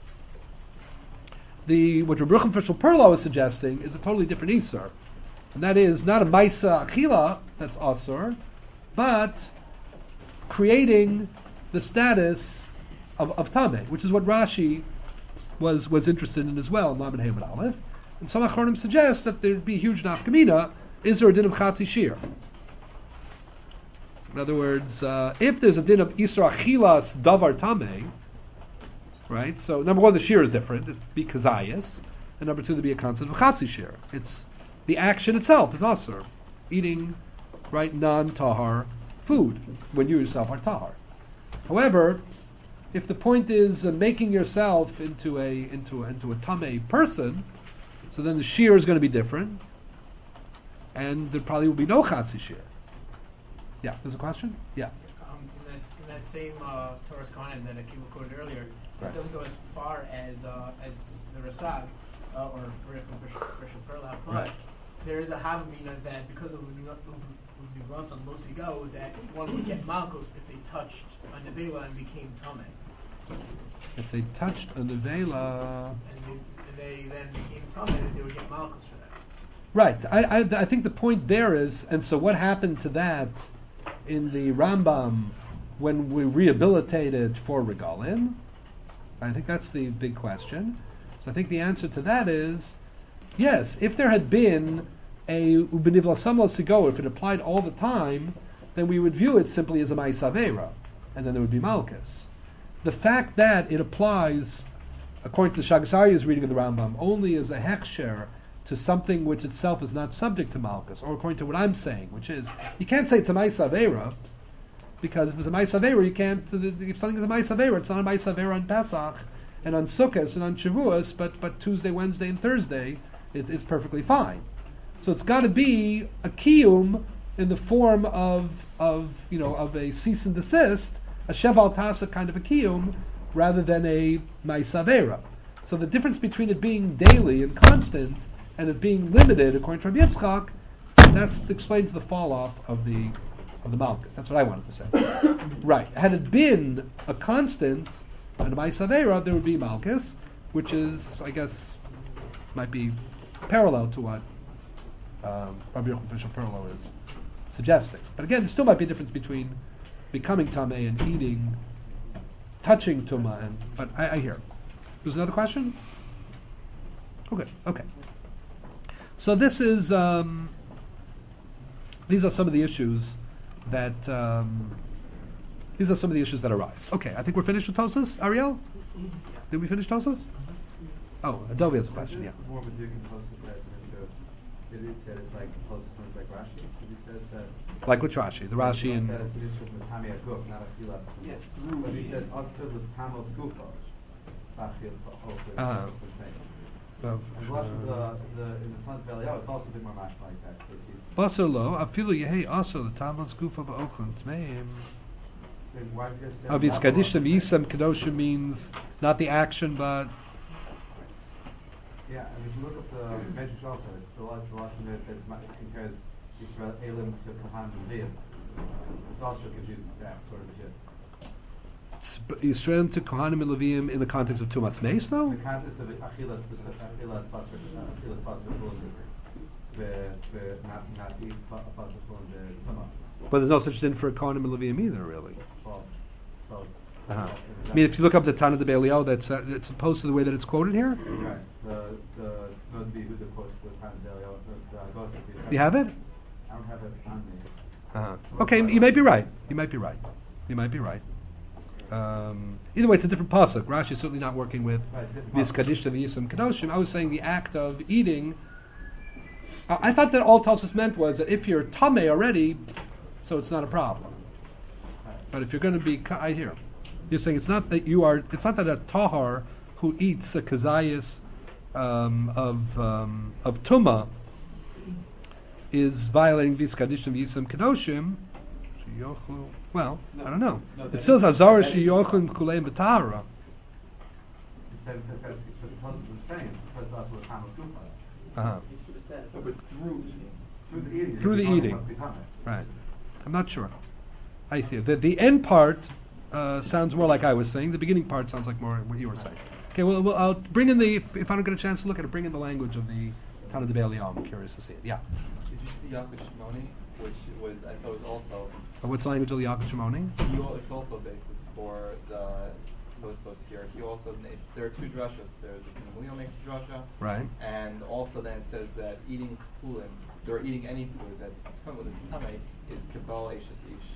What Rabbi Yochanan Fishel Perlo is suggesting is a totally different isur, and that is not a maisa achila that's asur, but creating the status of tameh, which is what Rashi was interested in as well in Lamed Hey Amud Aleph. And some Achronim suggest that there'd be a huge nafkamina. Is there a din of chatzi shir? In other words, if there's a din of isra achilas davar tameh, right? So number one, the shir is different. It's bikazayas, and number two, there'd be a concept of chatzi shir. It's the action itself is asur, eating right non-tahar food when you yourself are tahar. However, if the point is making yourself into a tameh person, so then the shear is going to be different, and there probably will be no chatzi shear. Yeah, there's a question? Yeah. In that same Torah's Kohanim that Akiva quoted earlier, Right. it doesn't go as far as the Rasag or Rishon Perla, but Right. there is a Havamina that because of Nivras on Losigo, that one would get Malchus if they touched a Nevela and became Tameh. If they touched a nevela, And they then became Tameh, they would get Malchus for that. right? I think the point there is, and so what happened to that in the Rambam when we rehabilitated for regalim? I think that's the big question. So I think the answer to that is yes. If there had been a ubenivla samla sigo, if it applied all the time, then we would view it simply as a ma'isavera, and then there would be malchus. The fact that it applies, according to the Shagasari's reading of the Rambam, only as a hechsher to something which itself is not subject to malchus, or according to what I'm saying, which is, you can't say it's a ma'isavera, because if it's a ma'isavera, you can't, if something is a ma'isavera, it's not a ma'isavera on Pesach, and on Sukkot, and on Shavuos, but Tuesday, Wednesday, and Thursday, it's perfectly fine. So it's got to be a kiyum in the form of a cease and desist, a sheval tasa kind of a kiyum, rather than a ma'isavera. So the difference between it being daily and constant and it being limited, according to Rabbi Yitzchak, that's explains the fall off of the of the Malchus. That's what I wanted to say. Right. Had it been a constant, and a Ma'is Aveira, there would be Malchus, which is, I guess, might be parallel to what Rabbi Yochanan Fisher Perlo is suggesting. But again, there still might be a difference between becoming Tameh and eating, touching Tumah. But I hear. There's another question? Okay. So this is, these are some of the issues that, arise. Okay, I think we're finished with Tosas. Ariel? Did we finish Tosas? Oh, Adobe has a question, yeah. More Medugan Tosas says in his said it's like Tosas sounds like Rashi. He says that. Like which Rashi? The Rashi and. That it's an issue with Matami Aguk, not a Filas. Yeah. But he says also with Tamos Gufos. Well, in the front of Eliyahu, it's also a bit more like that. Basalo, afilu yehi also the Tamas Gufa ba'ochun tmeim. Obvious Kadishim Yisem Kedoshim means not the action, but. Yeah, and if you look at the Medrash also, the Lashon that compares Yisrael Elim to Kohanim and Leviim. It also gives you that sort of a gist. Yisrael to Kohanim and Leviim in the context of Tumas Meis, though? In the context of Achilas Basar But there's no such thing for Kohanim and Leviim either, really. Well, so. I mean, if you look up the Tana de Be'eliyahu, that's it's opposed to the way that it's quoted here. Right. The Yehuda quotes the Tana de Be'eliyahu. You have it? I don't have it on me. Okay, you might be right. Either way, it's a different pasuk. Rashi is certainly not working with this Kaddish and Yisam Kadoshim. I was saying the act of eating. I thought that all Tosfos meant was that if you're tameh already, so it's not a problem. But if you're going to be, I hear you're saying it's not that you are. It's not that a tahar who eats a kazayas of tuma is violating this Kaddish and Yisam Kadoshim. Well, I don't know. It says Azara Shiyochin Kuleim B'Tahara. It said because the Tosfos is saying because that's what Tamos Gufa. But Through the eating. Right. I'm not sure. I see. The end part sounds more like I was saying. The beginning part sounds like more what you were saying. Okay, well I'll bring in if I don't get a chance to look at it, bring in the language of the Tana de Be'eliyahu. I'm curious to see it. Yeah. Did you see Yaakov Shimoni, which was, I thought was also... What's the language of the Yaakov Shimoni? It's also a basis for the Tosfos here. He also, there are two drushas. There's the Gamaliel makes a drasha. Right. And also then it says that eating chulin, or eating any food that's tamei, is kabal eishes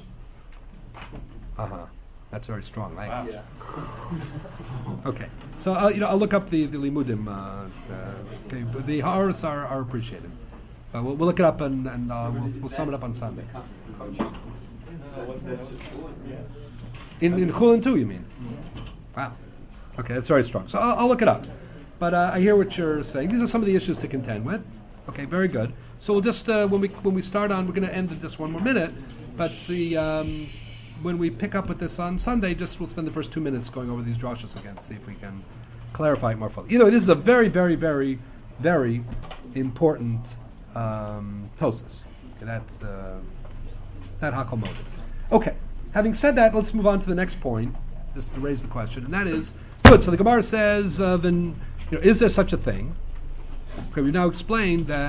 ish. That's very strong, right? Wow. Yeah. Okay, so I'll look up the limudim. Okay, but the ha'aros are appreciated. We'll look it up and we'll sum it up on Sunday. In Chulin too, you mean? Wow. Okay, that's very strong. So I'll look it up. But I hear what you're saying. These are some of the issues to contend with. Okay, very good. So we'll just when we start on, we're going to end in just one more minute. But when we pick up with this on Sunday, we'll spend the first 2 minutes going over these drashas again, see if we can clarify it more fully. Either way, this is a very, very, very, very important Tosas. Okay, that's that Hakol motive. Okay, having said that, let's move on to the next point, just to raise the question, and that is, good, so the Gemara says, then, is there such a thing? Okay, we've now explained that,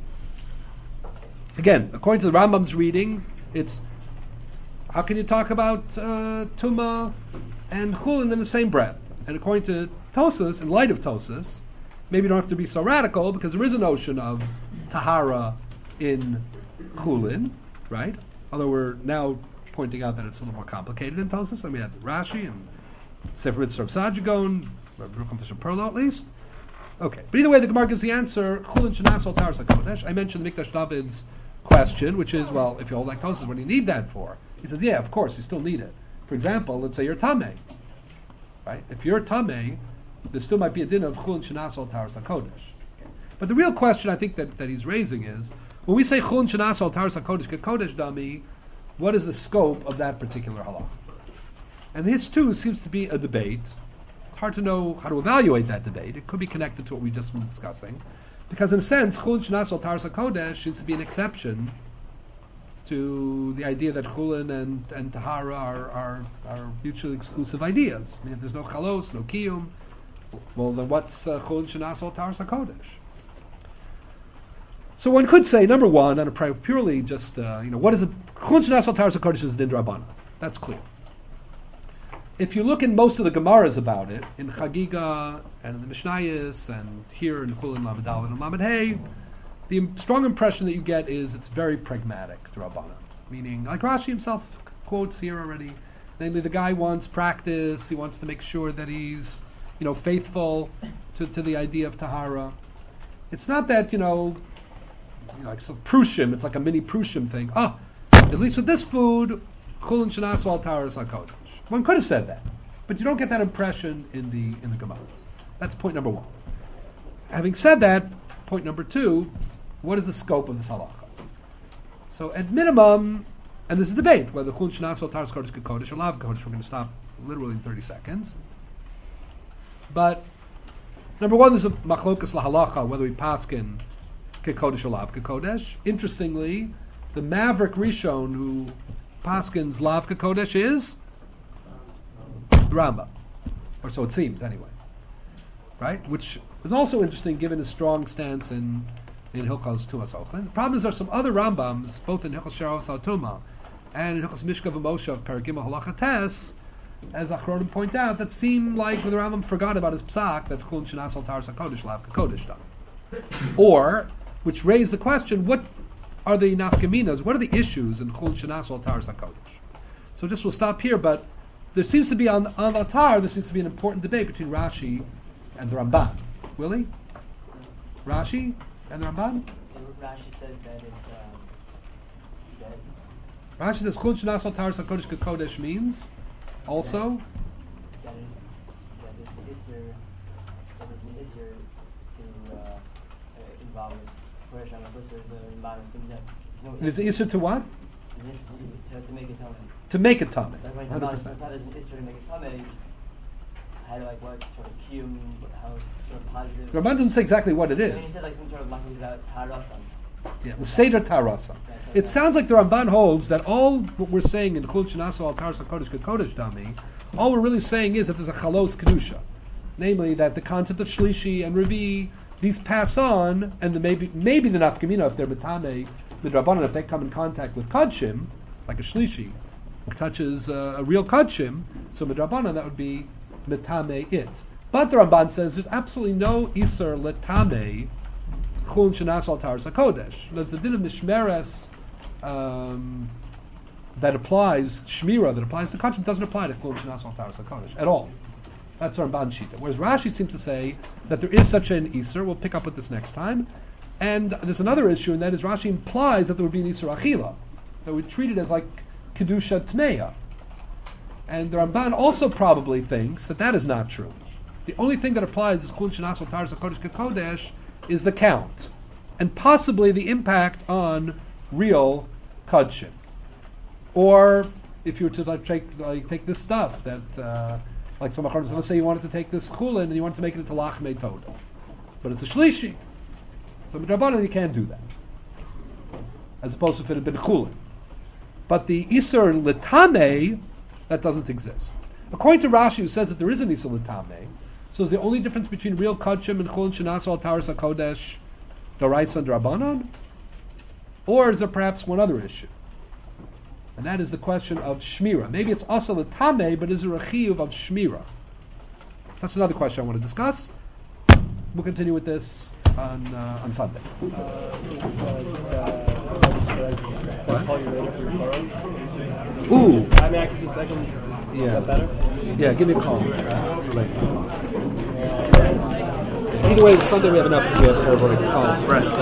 again, according to the Rambam's reading, it's, how can you talk about Tumah and Chulin in the same breath? And according to Tosas, in light of Tosas, maybe you don't have to be so radical, because there is a notion of Tahara in Chulin, right? Although we're now pointing out that it's a little more complicated in Tosas. I mean, we had Rashi and Sefer Mitzvah Sajagon, Rucham Fisher Perlo at least. Okay, but either way, the Gemara gives the answer. Chulin Shenasol Taras HaKodesh. I mentioned the Mikdash David's question, which is, well, if you hold like Tosas, what do you need that for? He says, yeah, of course, you still need it. For example, let's say you're Tameh, right? If you're Tameh, there still might be a din of Chulin Shenasol Taras HaKodesh. But the real question I think that he's raising is, when we say Chulin Shenasol Taras HaKodesh Kekodesh Dami, what is the scope of that particular halach? And this too seems to be a debate. It's hard to know how to evaluate that debate. It could be connected to what we've just been discussing. Because in a sense, Chulin Shenasol Taras HaKodesh seems to be an exception to the idea that chulin and tahara are mutually exclusive ideas. I mean, if there's no chalos, no kiyum, well, then what's chulin shenas al taharas hakodesh? So one could say, number one, on a purely just what is the chulin shenas al taharas hakodesh is din drabbanan. That's clear. If you look in most of the Gemaras about it, in Chagiga and in the Mishnayos and here in Chulin Lamed Daled and Lamed Hey, the strong impression that you get is it's very pragmatic, D'Rabbanan. Meaning, like Rashi himself quotes here already, namely the guy wants practice, he wants to make sure that he's faithful to the idea of Tahara. It's not that, like some Prushim, it's like a mini Prushim thing. At least with this food, Chulin Shenas Al Taharas HaKodesh. One could have said that, but you don't get that impression in the Gemaras. That's point number one. Having said that, point number two, what is the scope of this halacha? So at minimum, and there's a debate whether chulin shenas al taharas kodesh kekodesh or lav kodesh. We're going to stop literally in 30 seconds. But number one, there's a machlokas lahalacha whether we paskin kekodesh or lav kekodesh. Interestingly, the maverick Rishon who paskins lav kekodesh is Rambam, or so it seems anyway, right? Which is also interesting given his strong stance in Hilchos Tumas Ochlin. The problem is there are some other Rambams, both in Hilchos Sharos Al Tuma and in Hilchos Mishkav Moshe Paragim Halacha Tes, as Achronim point out, that seem like the Rambam forgot about his psak that Chulin Shenas Al Taharas HaKodesh Lav Kodesh done, or which raise the question: what are the nafkaminas? What are the issues in Chulin Shenas Al Taharas HaKodesh? So just we'll stop here, but there seems to be on Atar, there seems to be an important debate between Rashi and the Ramban. Willie? Rashi and the Ramban? Rashi says that it's dead. Rashi says Chulin Shenas Al Taharas HaKodesh Kodesh means also that it's an Isser to involve with Kodesh HaKodesh, the Ramban. Is it Isser to what? To make it Tameh. To make it Tameh. 100%. It's not an Isser to make it Tameh. How to what sort of kiyum, how sort of positive. The Ramban doesn't say exactly what it He is. said like some sort of machlokas about Tarasam. Yeah, the Seder Tarasa. It sounds like the Ramban holds that all what we're saying in Chulin Shenas Al Taharas HaKodesh Kodesh Dami, all we're really saying is that there's a chalos kedusha, namely that the concept of shlishi and revi, these pass on, and maybe the nafkamina if they're mitame midrabanan, if they come in contact with kadshim, like a shlishi touches a real kadshim, so midrabanan that would be mitame it. But the Ramban says there's absolutely no iser letame Chulin Shenas Al Taharas HaKodesh. There's the din of mishmeres that applies, shmira that applies to kadshim doesn't apply to Chulin Shenas Al Taharas HaKodesh at all. That's Ramban shita. Whereas Rashi seems to say that there is such an iser. We'll pick up with this next time. And there's another issue, and that is Rashi implies that there would be an iser achila, that we treat it as like kedusha tmeya. And the Ramban also probably thinks that is not true. The only thing that applies is Chulin Shenas Al Taharas HaKodesh Kodesh is the count, and possibly the impact on real kadshim. Or if you were to take this stuff that, like some achronim, let's say you wanted to take this chulin and you wanted to make it into lachmei toda, but it's a shlishi. So midrabanan you can't do that, as opposed to if it had been chulin. But the isur l'tamei, that doesn't exist. According to Rashi, who says that there is an isur l'tamei, so is the only difference between real kadshim and chulin shenas al taharas hakodesh d'oraisa and d'rabanan? Or is there perhaps one other issue? And that is the question of shmira. Maybe it's also the tameh, but is there a chiyuv of shmira? That's another question I want to discuss. We'll continue with this on Sunday. Ooh. Yeah. Is that better? Yeah, give me a call. Either way, Sunday we have enough to get everybody to call. Right.